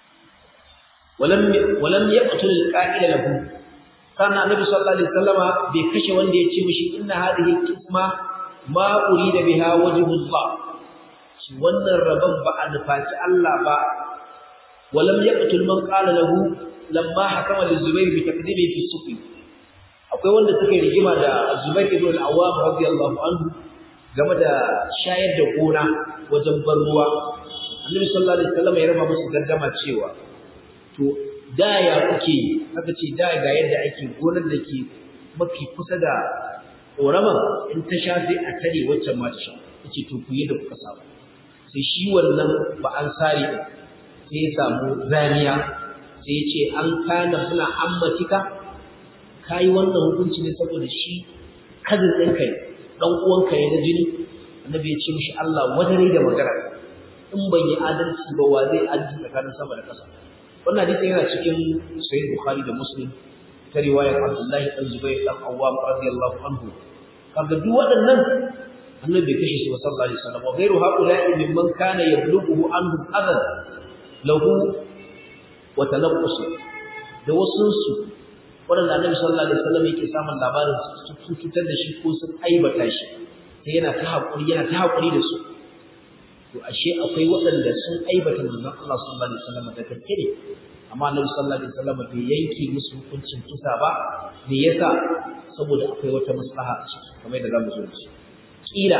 Speaker 1: walam walam yaqtul al-qa'ila lahu kana Annabi sallallahu alaihi wasallam bai kashe wanda yace mishi inna hadhihi qisma ma urida biha wajhullah wannan rabon ba a nufaci Allah ba walam yaqtul man qala lahu lamma hakama lizubair bi takdibi fi suqi akwai wanda suka rigima da Zubair ibn al-Awwam radiyallahu anhu game da shayar da gona wajen bar ruwa Annabi sallallahu alaihi wasallam ya raba musu gaddama cewa to da ya kuke aka ce da ga yadda ake gonar da ke mafi kusa da ƙoraman in ta sha sai a tare waccan ma ta sha yace to ku yi da kuka saba sai shi wannan ba an sare din sai ya samu zaniya sai ya ce an kana suna ammatika kai wannan hukunci ne saboda shi kazin ɗinka ne dan uwanka ne na jini Annabi ya ce mishi Allah wadare da magana in ban yi adalci ba wa zai adalci tsakanin sama da ƙasa wannan hadisi yana cikin sahih Bukhari da Muslim ta riwayar Abdullah ibn Zubair dan Awwam radiyallahu anhu kaga duk waɗannan Annabi bai kashe su ba sallallahu alaihi wasallam wa ghayru haula'i mimman kana yablughu anhu adad lahu wa tanaqqus da wasun su waɗanda Annabi sallallahu alaihi wasallam yake samun labarin su cutar da shi ko sun aibata shi sai yana ta hakuri yana ta hakuri da su to ashe akwai waɗanda sun aibata manzon Allah sallallahu alaihi wasallam da gaske ne amma Annabi sallallahu alaihi wasallam bai yanke musu hukuncin kisa ba me yasa saboda akwai wata maslaha a ciki kamar da zamu zo da shi kila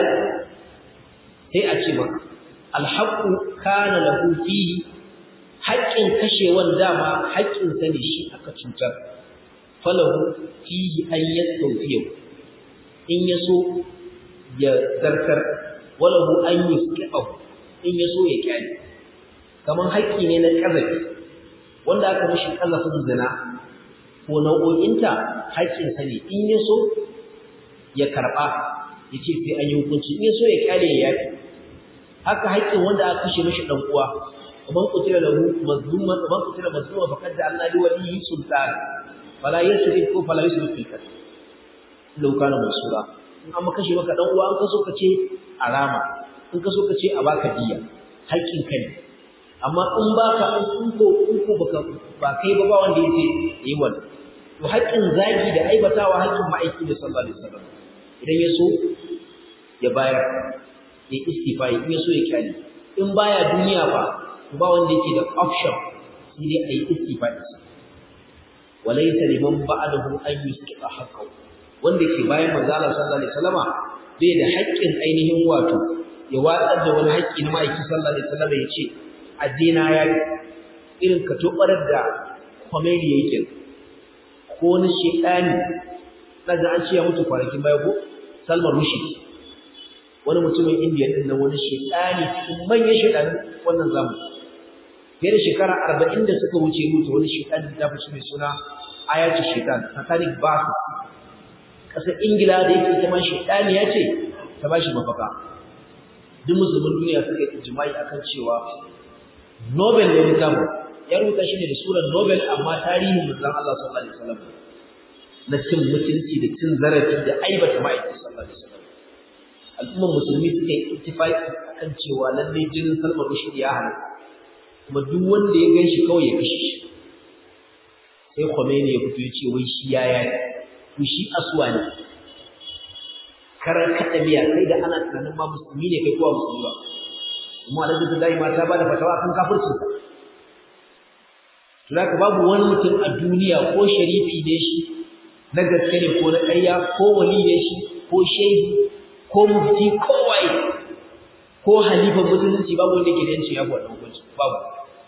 Speaker 1: sai a ce maka alhaqu kana lahu fihi haƙƙin kashewan dama haƙƙin sa ne shi aka cutar falahu fihi an yastawfiyu in yaso ya zartar walahu an yusqihu in yaso ya kyale kaman haƙƙi ne na kazafi wanda aka mishi kazafin zina ko nau'o'inta haƙƙin sa ne in yaso ya karba yace sai an yi hukunci in yaso ya kyale ya yafi haka haƙƙin wanda aka kashe mishi dan uwa man qutila lahu mazluman man qutila mazluman faqad ja'alna li waliyyi sultan fala yasrif ko fala yusrif fil qatl law kana mansura in an kashe maka dan uwa an kaso kace arama in kaso kace a baka diya haƙƙin ka ne amma in baka in ko in ko baka ba kai ba ba wanda yake yi wannan to haƙƙin zagi da aibatawa haƙƙin ma'aiki da sallallahu alaihi wasallam idan ya so ya bayar ya istifa in ya so ya kyale in baya duniya ba ba wanda yake da option sai dai ayi istifa din sa walaysa liman ba'dahu an yusqita haqqahu wanda ke bayan manzo Allah sallallahu alaihi wasallama bai da haƙƙin ainihin wato ya watsar da wani haƙƙi na ma'aiki sallallahu alaihi wasallama ya ce addina ya irin ka tobarar da Khomeini yake ko wani shedani daga an ce ya mutu kwanakin baya ko Salman Rushdie wani mutumin Indiya din nan wani shedani cikin manyan shedani wannan zamani fiye da shekara arba'in da suka wuce mutu wani shedani da fi mai suna Ayatu Shaitan Satanic Verses kasar Ingila da yake kuma shedani ya ce ta bashi mafaka duk musulmin duniya suka yi ijma'i akan cewa Nobel ne mutamu ya rubuta shi ne da surar Nobel amma tarihin manzon Allah sallallahu alaihi wasallam na cin mutunci da cin zarafi da aibata ma'aikata sallallahu alaihi wasallam al'ummar musulmi suka yi ittifaqi akan cewa lalle jinin Salman Rushdie ya halaka kuma duk wanda ya ganshi kawai ya kashe shi sai Khomeini ya fito ya ce wai shi ya yayi to shi aswa ne karar kada biya kai da ana tunanin ma musulmi ne kai kowa musulmi ba kuma alhaji da ma ta bada fatawa kan kafirci to zaka babu wani mutum a duniya ko sharifi ne shi na gaske ne ko na ƙarya ko wali ne shi ko shehi ko mufti ko waye ko halifa musulunci babu wanda yake da yanci ya faɗa hukunci babu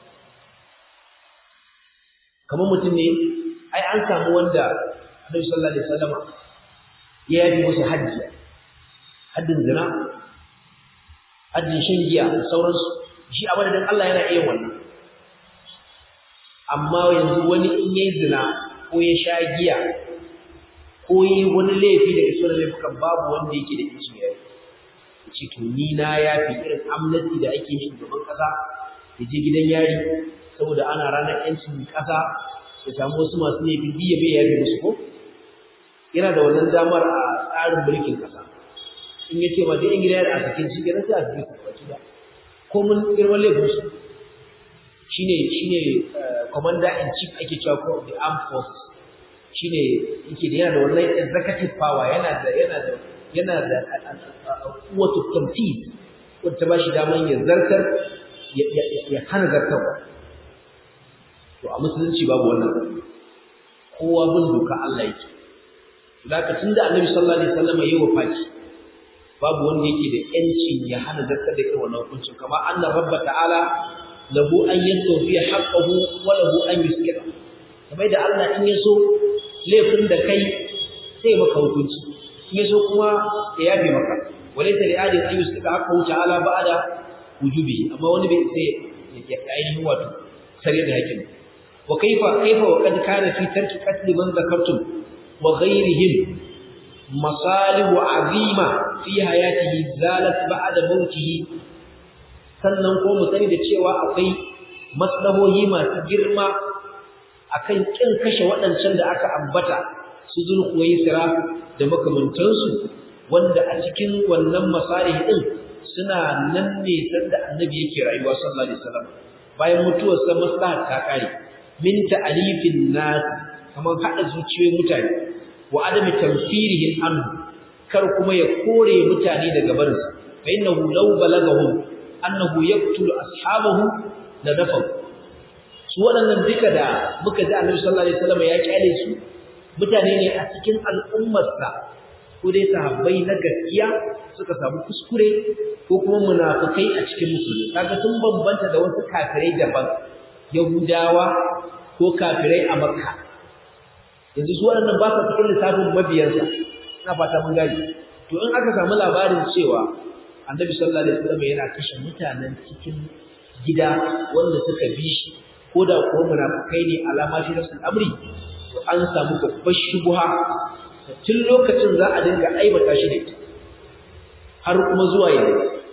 Speaker 1: kamar mutum ne ai an samu wanda Annabi sallallahu alaihi wasallam ya yi musu hajji haddin zina haddin shan giya da sauransu shi a madadin Allah yana iya wannan amma yanzu wani in yayi zina ko ya sha giya ko yi wani laifi daga cikin laifukan babu wanda yake da kici ya ce to ni na yafi irin amnesty da ake yi gaban kasa ya je gidan yari saboda ana ranar yancin kasa ya samu wasu masu laifin biya bai yafi musu ko yana da wannan damar a tsarin mulkin kasa in yace ba dai in gidan yari a cikin shi gidan sai a cikin baki da ko mun girman laifin su shine shine commander in chief ake cewa ko the armed forces shine yake da yana da wannan executive power yana da yana da yana da quwwatu tamthil wanda ba shi daman ya zartar ya hana zartarwa to a musulunci babu wannan kowa bin doka Allah yake zaka tunda Annabi sallallahu alaihi wasallam yayi wafati babu wanda yake da yancin ya hana zartar da irin wannan hukuncin kamar annar rabba ta'ala lahu an yastawfi haqqahu wa lahu an yuskira kamar da Allah in yaso laifin da kai sai maka hukunci in yaso kuma ya yafe maka walaysa li adin an yuskira haqqahu ta'ala ba'da wujubi amma wani bai sai ya ainihin wato sare da hakin wa kaifa kaifa wa kad kana fi tarki qatl man zakartum wa ghayrihim masalih azima fi hayatihi zalat ba'da mautihi sannan ko mu sani da cewa akwai maslahohi masu girma akan kin kashe waɗancan da aka ambata su zulkuwaisira da makamantansu wanda a cikin wannan masalih din suna nan ne sanda annabi yake rayuwa sallallahu alaihi wasallam bayan mutuwar sa maslaha ta kare min ta'alifin nas kamar hada zuciyoyin mutane wa adami tamfirihim anhu kar kuma ya kore mutane daga barinsa fa innahu law balagahum annahu yaqtulu ashabahu la dafa su waɗannan duka da muka ji annabi sallallahu alaihi wasallam ya kyale su mutane ne a cikin al'ummarsa ko dai sahabbai na gaskiya suka samu kuskure ko kuma munafikai a cikin musulmi kaga sun bambanta da wasu kafirai daban yahudawa ko kafirai a makka yanzu su waɗannan ba su cikin lissafin mabiyansa ina fata mun gani to in aka samu labarin cewa annabi sallallahu alaihi wasallam yana kashe mutanen cikin gida wanda suka bi shi ko da ko munafikai ne alama shi rasul amri to an samu babbar shubha tun lokacin za a dinga aibata shi da ita har kuma zuwa yanzu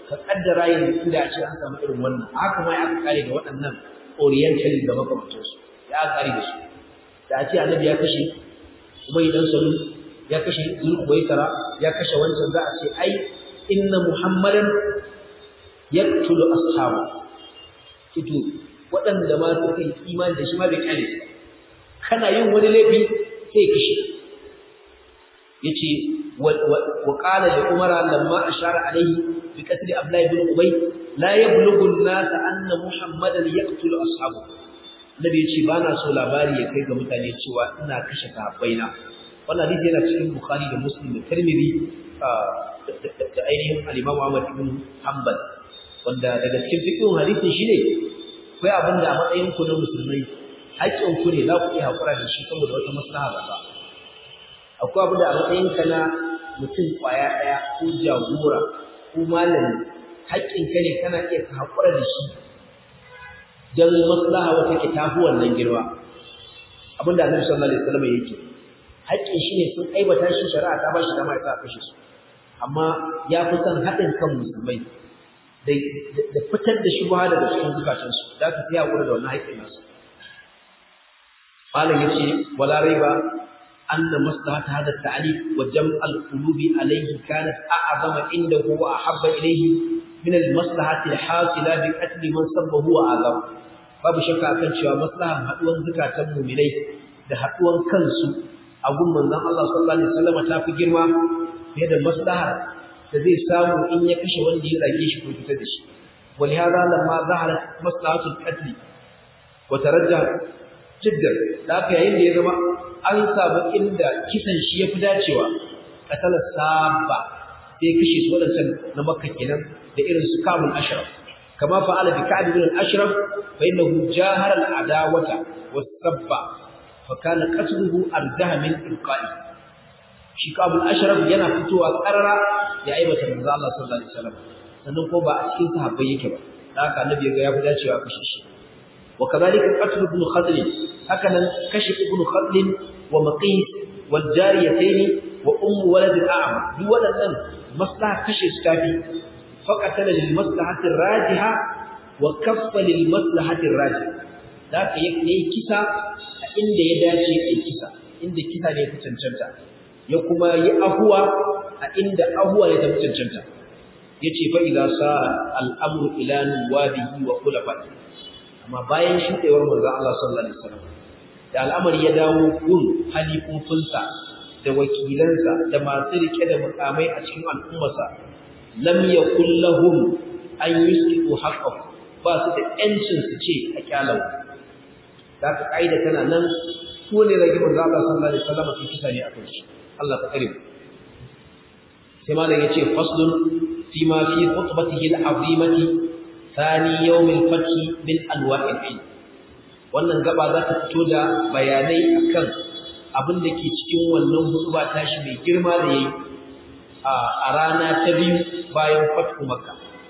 Speaker 1: ka kaddara yanzu inda a ce an samu irin wannan haka ma aka kare da waɗannan orientalist da makamantansu ya aka kare da su da a ce annabi ya kashe Ubay dan Salul ya kashe Zulkuwaitara ya kashe wancan za a ce ai inna Muhammadan yaqtulu ashabu kito waɗanda ma suka yi imani da shi ma bai kare su kana yin wani laifi sai kashe yace wa qala li umara lamma ashara alayhi bi qatl abdullah ibn ubay la yablughu an-nas anna Muhammadan yaqtulu ashabu nabi yace bana so labari ya kai ga mutane cewa ina kashe sahabbaina wannan hadisi yana cikin Bukhari da Muslim da Tirmidhi da ainihin al-Imam Ahmad ibn Hanbal wanda daga cikin fiqhin hadisin shine akwai abin da a matsayin ku na musulmai haƙƙin ku ne za ku iya hakura da shi saboda wata maslaha ba akwai abin da a matsayin ka na mutum kwaya daya ko jagora ko malami haƙƙin ka ne kana iya ka hakura da shi dan maslaha wata ke tafi wannan girma abinda Annabi sallallahu alaihi wasallam yake haƙƙin shi ne sun aibata shi shari'a ta ba shi dama ya sa kashe su amma ya fi son haɗin kan musulmai da fitar da shubha daga cikin zukatansu da ka tsaya gura da wannan haƙƙin nasu malam yace wala raiba anna maslahata hada ta'lif wa jam' al-qulubi alayhi kanat a'zama indahu wa ahabba ilayhi min al-maslahati al-hasila bi qatl man sabbahu wa azam babu shakka akan cewa maslahan haduwan zukatan mu'minai da haduwan kansu a gun manzon Allah sallallahu alaihi wasallam ta fi girma fiye da maslahar da zai samu in ya kashe wanda ya zage shi ko fitar da shi ولهذا لما ظهرت مصلحة القتل وترجح جدا ذاك yayin da ya zama an samu inda kisan shi yafi dacewa qatala sabba sai kashe su wadancan na Makka kenan da irin su Kamul Ashraf kama fa'ala bi Ka'b ibn al-Ashraf fa innahu jahara al-adawata was-sabba fa kana qatluhu arjaha min ilqa'i shi Kamul Ashraf yana fitowa karara ya aibata manzo Allah sallallahu alaihi wasallam sannan ko ba a cikin sahabbai yake ba haka annabi ya fi dacewa kashe shi wa kadhalika qatl ibn khadl haka nan kashe ibn khadl wa maqis wal jariyatayn wa umm walad al-a'ma duk wadannan maslaha kashe su tafi faqatala lil maslahati rajiha wa kaffa lil maslahati rajiha haka yake kisa a inda ya dace ai kisa inda kisa ne ya cancanta ya kuma yi ahuwa a inda ahuwa ya tafi cancanta yace fa idza sa al-amru ila nuwabihi wa khulafati amma bayan shudewar manzo Allah sallallahu alaihi wasallam da al'amari ya dawo gun halifofinsa da wakilansa da masu rike da mukamai a cikin al'ummarsa lam yakul lahum an yusqitu haqqahu ba su da yancin su ce a kyalau da ka kaida tana nan ko ne rage manzo Allah sallallahu alaihi wasallam su kisa ne akan shi Allah ta kare sai malam yace faslun فيما في خطبته العظيمة ثاني يوم الفتح من أنواع العلم wannan gaba za ta fito da bayanai akan abin da ke cikin wannan hutuba tashi mai girma da yayi a rana ta biyu bayan fathu makka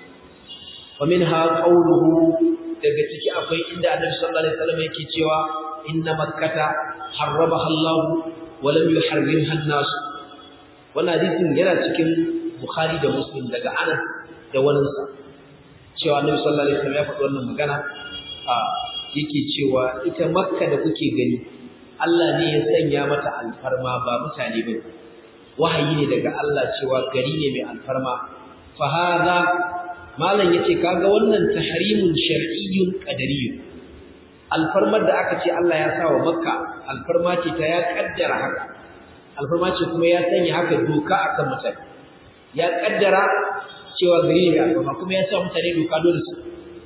Speaker 1: wa minha qawluhu daga ciki akwai inda annabi sallallahu alaihi wasallam yake cewa inna makkata harramaha Allah wa lam yuharrimha an-nas wannan hadisin yana cikin Bukhari da Muslim daga Anas da waninsa cewa Annabi sallallahu alaihi wasallam ya faɗi wannan magana a yake cewa ita Makka da kuke gani Allah ne ya sanya mata alfarma ba mutane ba wahayi ne daga Allah cewa gari ne mai alfarma fa hada malan yace kaga wannan tahrimun shar'iyyun qadariyyun alfarmar da aka ce Allah ya sa wa Makka alfarma ce ta ya kaddara haka alfarma ce kuma ya sanya haka doka akan mutane ya kaddara cewa gari ne alfarma kuma ya sa mutane doka dole su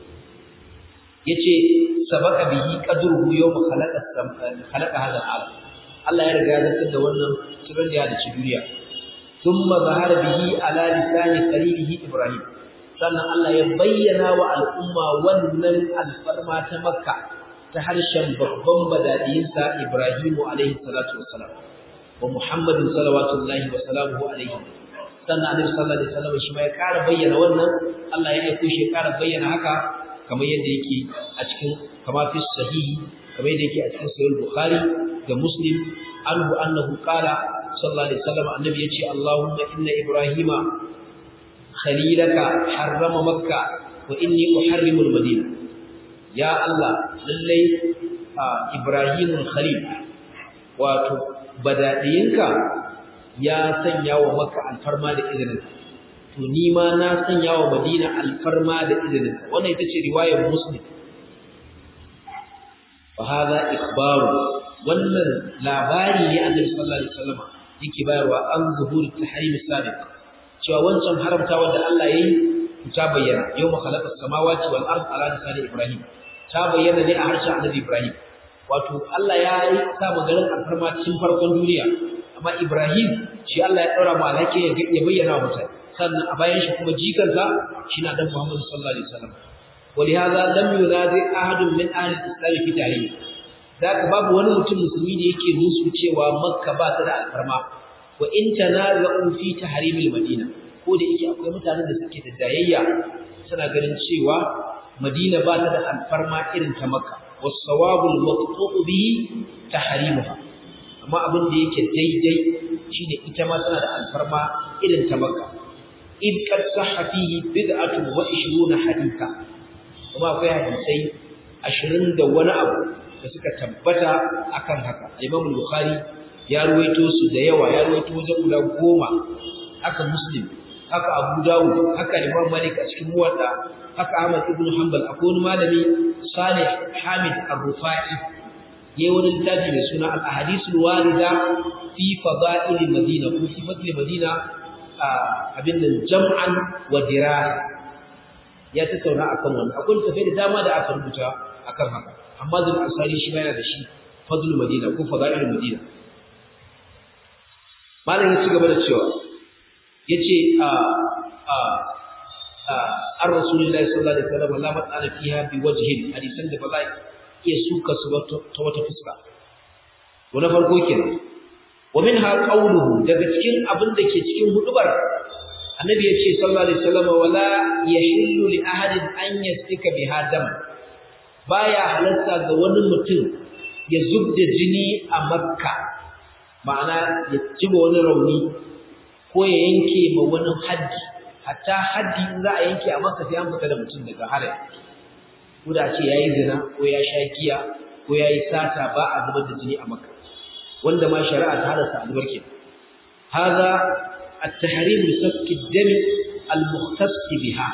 Speaker 1: yace sabaka bihi qadruhu yawm khalaqa khalaqa hadha al-alam Allah ya riga ya zartar da wannan turan da ya dace duniya thumma zahara bihi ala lisani qalilihi Ibrahim sannan Allah ya bayyana wa al'umma wannan alfarma ta Makka ta harshen babban badadiyinsa Ibrahim alayhi salatu wassalam wa Muhammadin sallallahu wa sallamu alayhi sannan Annabi sallallahu alaihi wasallam shi ma ya ƙara bayyana wannan Allah ya aiko shi ya ƙara bayyana haka kamar yadda yake a cikin kama fi sahihi kamar yadda yake a cikin sahih Bukhari da Muslim anhu annahu qala sallallahu alaihi wasallam annabi yace Allahumma inna Ibrahima khalilaka harrama makka wa inni uharrimu al-madina ya Allah lallai Ibrahimul Khalil wato badadiyinka ya sanya wa Makka alfarma da izinin to ni ma na sanya wa Madina alfarma da izinin wannan ita ce riwayar Muslim fa hada ikhbaru wannan labari ne Annabi sallallahu alaihi wasallam yake bayarwa an zuhur tahrim sabiq cewa wancan haramtawa da Allah yayi ta bayyana yawma khalaqas samawati wal ard ala lisani Ibrahim ta bayyana ne a harshen Annabi Ibrahim wato Allah ya yi sa magarin alfarma cikin farkon duniya amma Ibrahim shi Allah ya daura ma alhaki ya bayyana wa mutane sannan a bayan shi kuma jikansa shi na dan Muhammad sallallahu alaihi wasallam ولهذا لم ينازع أحد من أهل الإسلام في تاريخ ذاك باب wani mutum musulmi da yake musu cewa Makka ba ta da alfarma wa in tanaza'u fi tahrimil Madina ko da yake akwai mutanen da suke da dayayya suna ganin cewa Madina ba ta da alfarma irin ta Makka was-sawabul maqtu'u bihi tahrimuha amma abin da yake daidai shine ita ma tana da alfarma irin ta Makka in qad sahha fihi bid'atun wa ishruna haditha kuma akwai hadisai ashirin da wani abu da suka tabbata akan haka Imam Bukhari ya ruwaito su da yawa ya ruwaito wajen guda goma haka Muslim haka Abu Dawud haka Imam Malik a cikin Muwatta haka Ahmad ibn Hanbal akwai wani malami Salih Hamid Ar-Rufa'i yayin wani littafi mai suna Al-Ahadithul Warida fi Fada'il Madina ko fi Fadl Madina abin nan jam'an wa diraya ya tattauna akan wannan akwai tafai da dama da aka rubuta akan haka amma da asali shi yana da shi Fadl Madina ko Fada'il Madina malam ya ci gaba da cewa yace a a a ar rasulullahi sallallahu alaihi wasallam la mat'ala fiha bi wajhin hadisan da ba za iya suka su ta wata fuska wani farko kenan wa minha qawluhu daga cikin abin da ke cikin hudubar annabi yace sallallahu alaihi wasallam wala yahillu li ahadin an yastika biha dam baya halarta ga wani mutum ya zubda jini a makka ma'ana ya ciba wani rauni ko ya yanke ma wani haddi hatta haddi za a yanke a maka sai an fita da mutum daga harai ko da ce yayi zina ko ya sha giya ko yayi sata ba a zubar da jini a maka wanda ma shari'a ta halasta albarki hada at-tahrim li safki ad-dam al-mukhtas biha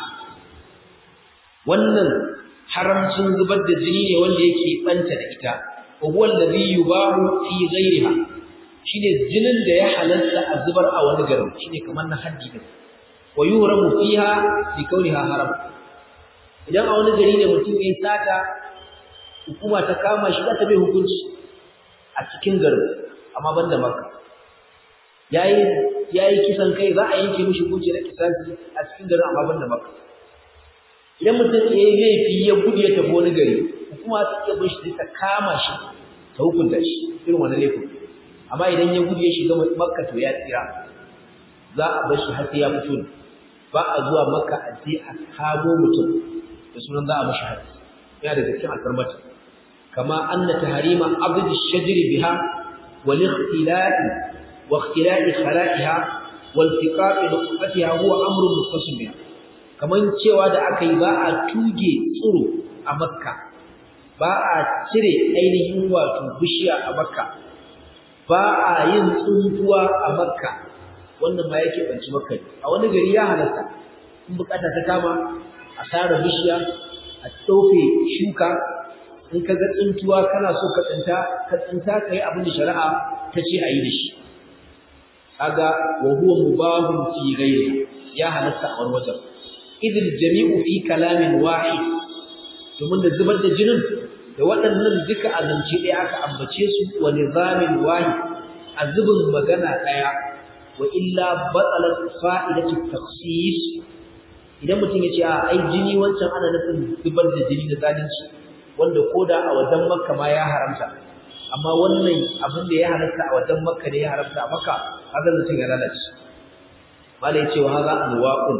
Speaker 1: wannan haramcin zubar da jini ne wanda yake banta da ita wa huwa alladhi yubahu fi ghayriha shine jinin da ya halarta a zubar a wani garin shine kamar na haddi din wa yuramu fiha bi kauniha haram idan a wani gari ne mutum ya sata hukuma ta kama shi ta bai hukunci a cikin garin amma banda Makka yayi yayi kisan kai za a yanke mishi hukunci da kisasi a cikin garin amma banda Makka idan mutum ya yi laifi ya gudu ya tafi wani gari hukuma ta iya bin shi ta kama shi ta hukunta shi irin wannan laifin amma idan ya gudu ya shiga Makka to ya tsira za a bar shi har sai ya fito ba a zuwa Makka a je a kamo mutum da sunan za a mashi hadisi yana daga cikin alfarmata kama anna tahrima abd ash-shajri biha wal ikhtila'i wa ikhtila'i khala'iha wal tiqa'i nuqatiha huwa amrun mustasim biha kaman cewa da aka yi ba a tuge tsuro a Makka ba a cire ainihin wato bishiya a Makka ba a yin tsuntuwa a Makka wannan ma yake banci Makka a wani gari ya halatta in bukata ta kama a sare bishiya a tsofe shuka in ka ga tsuntuwa kana so ka tsinta ka tsinta kai abin da shari'a ta ce a yi da shi kaga wa huwa mubahun fi ghairi ya halatta a wani wajen idil jami'u fi kalamin wahid domin da zubar da jinin da waɗannan duka azanci ɗaya aka ambace su wa nizamin wahid a zubin magana ɗaya wa illa batsalat fa'idatu takhsis idan mutum ya ce a ai jini wancan ana nufin zubar da jini da zalunci wanda koda a wajen Makka ma ya haramta amma wannan abin da ya haramta a wajen Makka ne ya haramta a Makka kaga mutum ya lalace mala ya ce wa haza anwa'un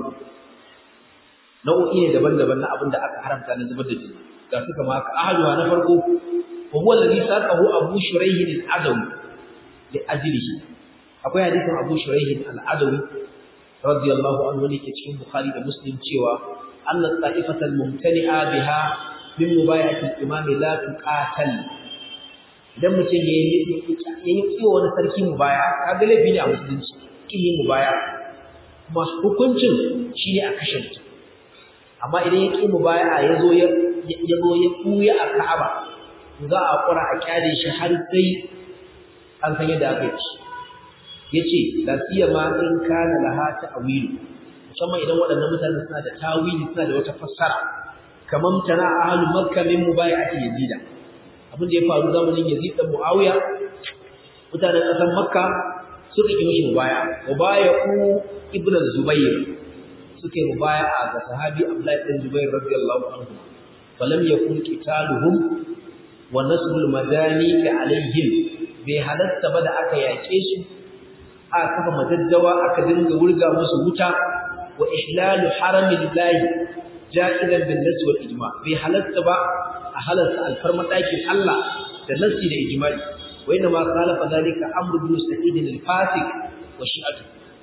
Speaker 1: nau'i ne daban-daban na abin da aka haramta na zubar da jini ga suka ma aka ahaduwa na farko wa huwa alladhi saqahu Abu Shurayh al-Adawi li ajlihi akwai hadisin Abu Shurayh al-Adawi radiyallahu anhu ne ke cikin Bukhari da Muslim cewa anna ta'ifatal mumtani'a biha min mubayatil imami la tuqatal. Idan mutum yayi yayi kiwo wani sarki mubaya kaga laifi ne a musulunci kiyi mubaya kuma hukuncin shine a kashe mutum. Amma idan ya ki mubaya yazo ya yazo ya kuya a Ka'aba za a kura a kyale shi har sai an san yadda aka yi. Yace la siyama in kana laha ta'wilu, musamman idan waɗannan mutane suna da tawili suna da wata fassara kamar tana ahlul makka min mubayati yazid. Abin da ya faru zamanin Yazid da Muawiya, mutanen ƙasar Makka suka yi mishi mubaya mubaya'u ibnu Zubayr, suka yi mubaya'a ga sahabi Abdullah ibn Zubayr radiyallahu anhu. Falam yakun qitaluhum wa nasbul madani alaihim, bai halatta ba da aka yake su aka kafa majajjawa aka dinga wurga musu wuta wa ihlalu haramillahi ja'ilan bin nas wal ijma, bai halatta ba a halarta alfarma ɗakin Allah da nasi da ijma'i. wa inna ma khalafa dhalika Amr ibn Sa'id al-Fasik wa shi'atu.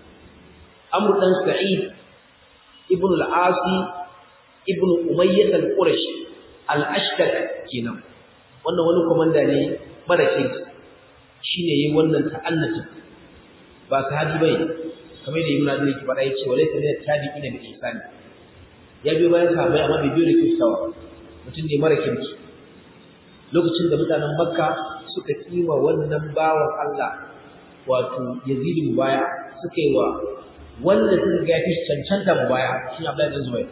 Speaker 1: Amr dan Sa'id ibn al-Asi ibn Umayyah al-Qurashi al-Ashtak kenan, wannan wani komanda ne mara kirki, shine yayin wannan ta'annati ba sahabi bane kamar da Ibn Azir yake faɗa yace walaysa min at-tabi'ina bi ihsan. Ya biyo bayan sahabbai amma bai biyo da kyautawa, mutum ne mara kirki. Lokacin da mutanen Makka suka kima wannan bawan Allah wato Yazid mubaya, suka yi wa wanda suka ga yafi cancanta mubaya shi Abdullah ibn Zubayr.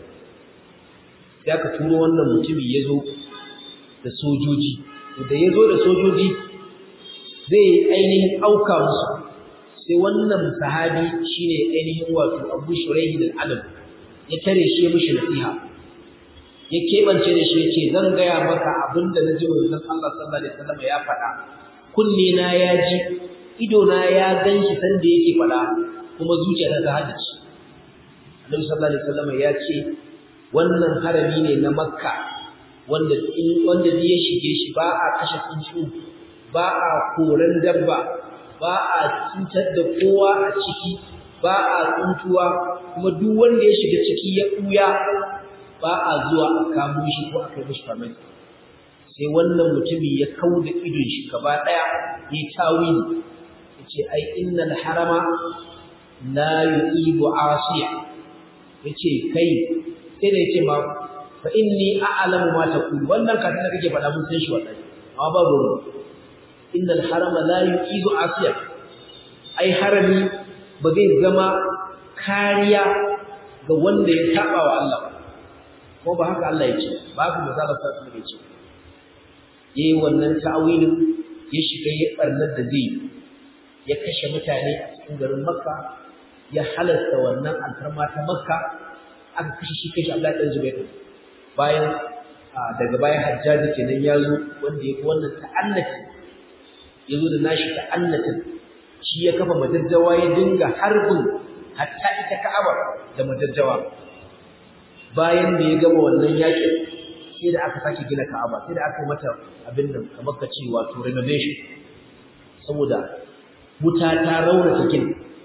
Speaker 1: Sai aka turo wannan mutumi yazo da sojoji, to da yazo da sojoji zai ainihin auka musu, sai wannan sahabi shine ainihin wato Abu Shuraih al-Adab ya tare shi mishi nasiha, ya kebance da shi yace zan gaya maka abinda naji manzon Allah sallallahu alaihi wasallam ya faɗa, kunne na ya ji, ido na ya ganshi san da yake faɗa, kuma zuciyata ta haddace. Annabi sallallahu alaihi wasallam ya ce wannan harami ne na Makka wanda in wanda ya shige shi ba a kashe tsuntsu, ba a koran dabba, ba a cutar da kowa a ciki, ba a tsuntuwa, kuma duk wanda ya shiga ciki ya kuya ba a zuwa a kamo shi ko a kai mishi farmaki. Sai wannan mutumi ya kauda idon shi gaba daya yi tawili, yace ai innal harama la yu'ibu asiya, yace kai sai da yace ma fa inni a'lamu ma taqul, wannan kafin da kake faɗa mun san shi wallahi amma babu ruwa. Innal harama la yu'ibu asiya, ai harami ba zai zama kariya ga wanda ya saba wa Allah ba, ko ba haka Allah ya ce ba haka misalan sa su ne ce. Yayi wannan ta'awilin ya shiga ya barnar da zai ya kashe mutane a cikin garin Makka, ya halarta wannan alfarma ta Makka, aka kashe shi kashe Abdullah ibn Zubayr. Bayan daga bayan Hajjaji kenan ya zo wanda ya wannan ta'annati, ya zo da nashi ta'annatin, shi ya kafa majajjawa ya dinga harbin hatta ita Ka'aba da majajjawa. Bayan da ya gama wannan yakin sai da aka sake gina Ka'aba, sai da aka yi mata abin nan kamar ka ce wato renovation, saboda wuta ta raunata gini.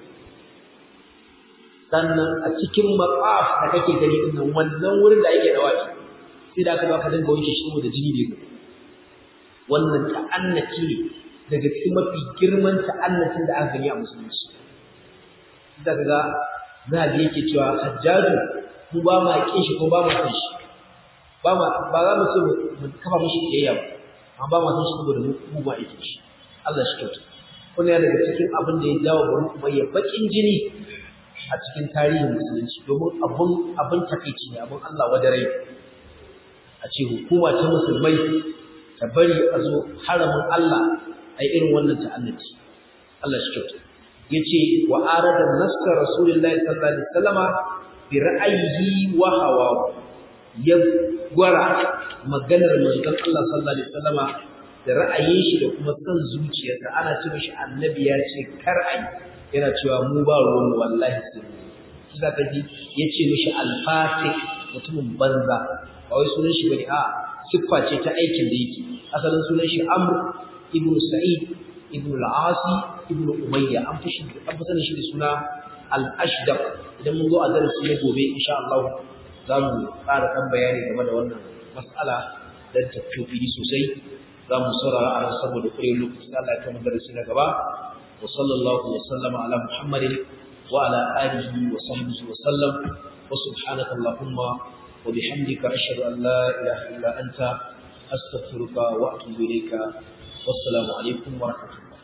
Speaker 1: Sannan a cikin maqaf da kake gani din nan, wannan wurin da ake dawaki sai da aka baka dinga wanke shi saboda jini ne. Wannan ta'annati ne daga cikin mafi girman ta'annatin da aka gani a musulunci. Daga ga zabi yake cewa Hajjaju mu ba ma kin shi ko ba ma san shi, ba ma ba za mu ce mu kafa mishi kiyayya ba, amma ba ma san shi saboda mu ba yake shi. Allah shi kyauta. Wannan ya daga cikin abin da ya jawo Bani Umayya bakin jini a cikin tarihin musulunci, domin abun abin takeici ne, abun Allah wadarai a ce hukuma ta musulmai ta bari a zo haramin Allah ai irin wannan ta'annaci. Allah shi kyauta. Yace wa arada naska rasulullahi sallallahu alaihi wasallama bi ra'ayihi wa hawa, ya gwara maganar manzon Allah sallallahu alaihi wasallama da ra'ayin shi da kuma san zuciyarsa. Ana ce mishi annabi ya ce kar ai, yana cewa mu ba ruwan wallahi sai shi zaka ji yace mishi al-fasik, mutumin banza, ba wai sunan shi bane, a siffa ce ta aikin da yake. Asalin sunan shi Amr ibn Sa'id ibn al-Asi ibn Umayya, an fi an fi sanin shi da suna al-ashdaq idan mun zo a darasi na gobe insha Allah za mu ƙara ɗan bayani game da wannan mas'ala dan ta fili sosai za mu saurara a nan saboda kure lokaci Allah ya kai darasi na gaba wa sallallahu wa sallama ala muhammadin wa ala alihi wa sahbihi wa sallam wa subhanaka allahumma wa bihamdika ashhadu an la ilaha illa anta astaghfiruka wa atubu ilayka wassalamu alaikum wa rahmatullahi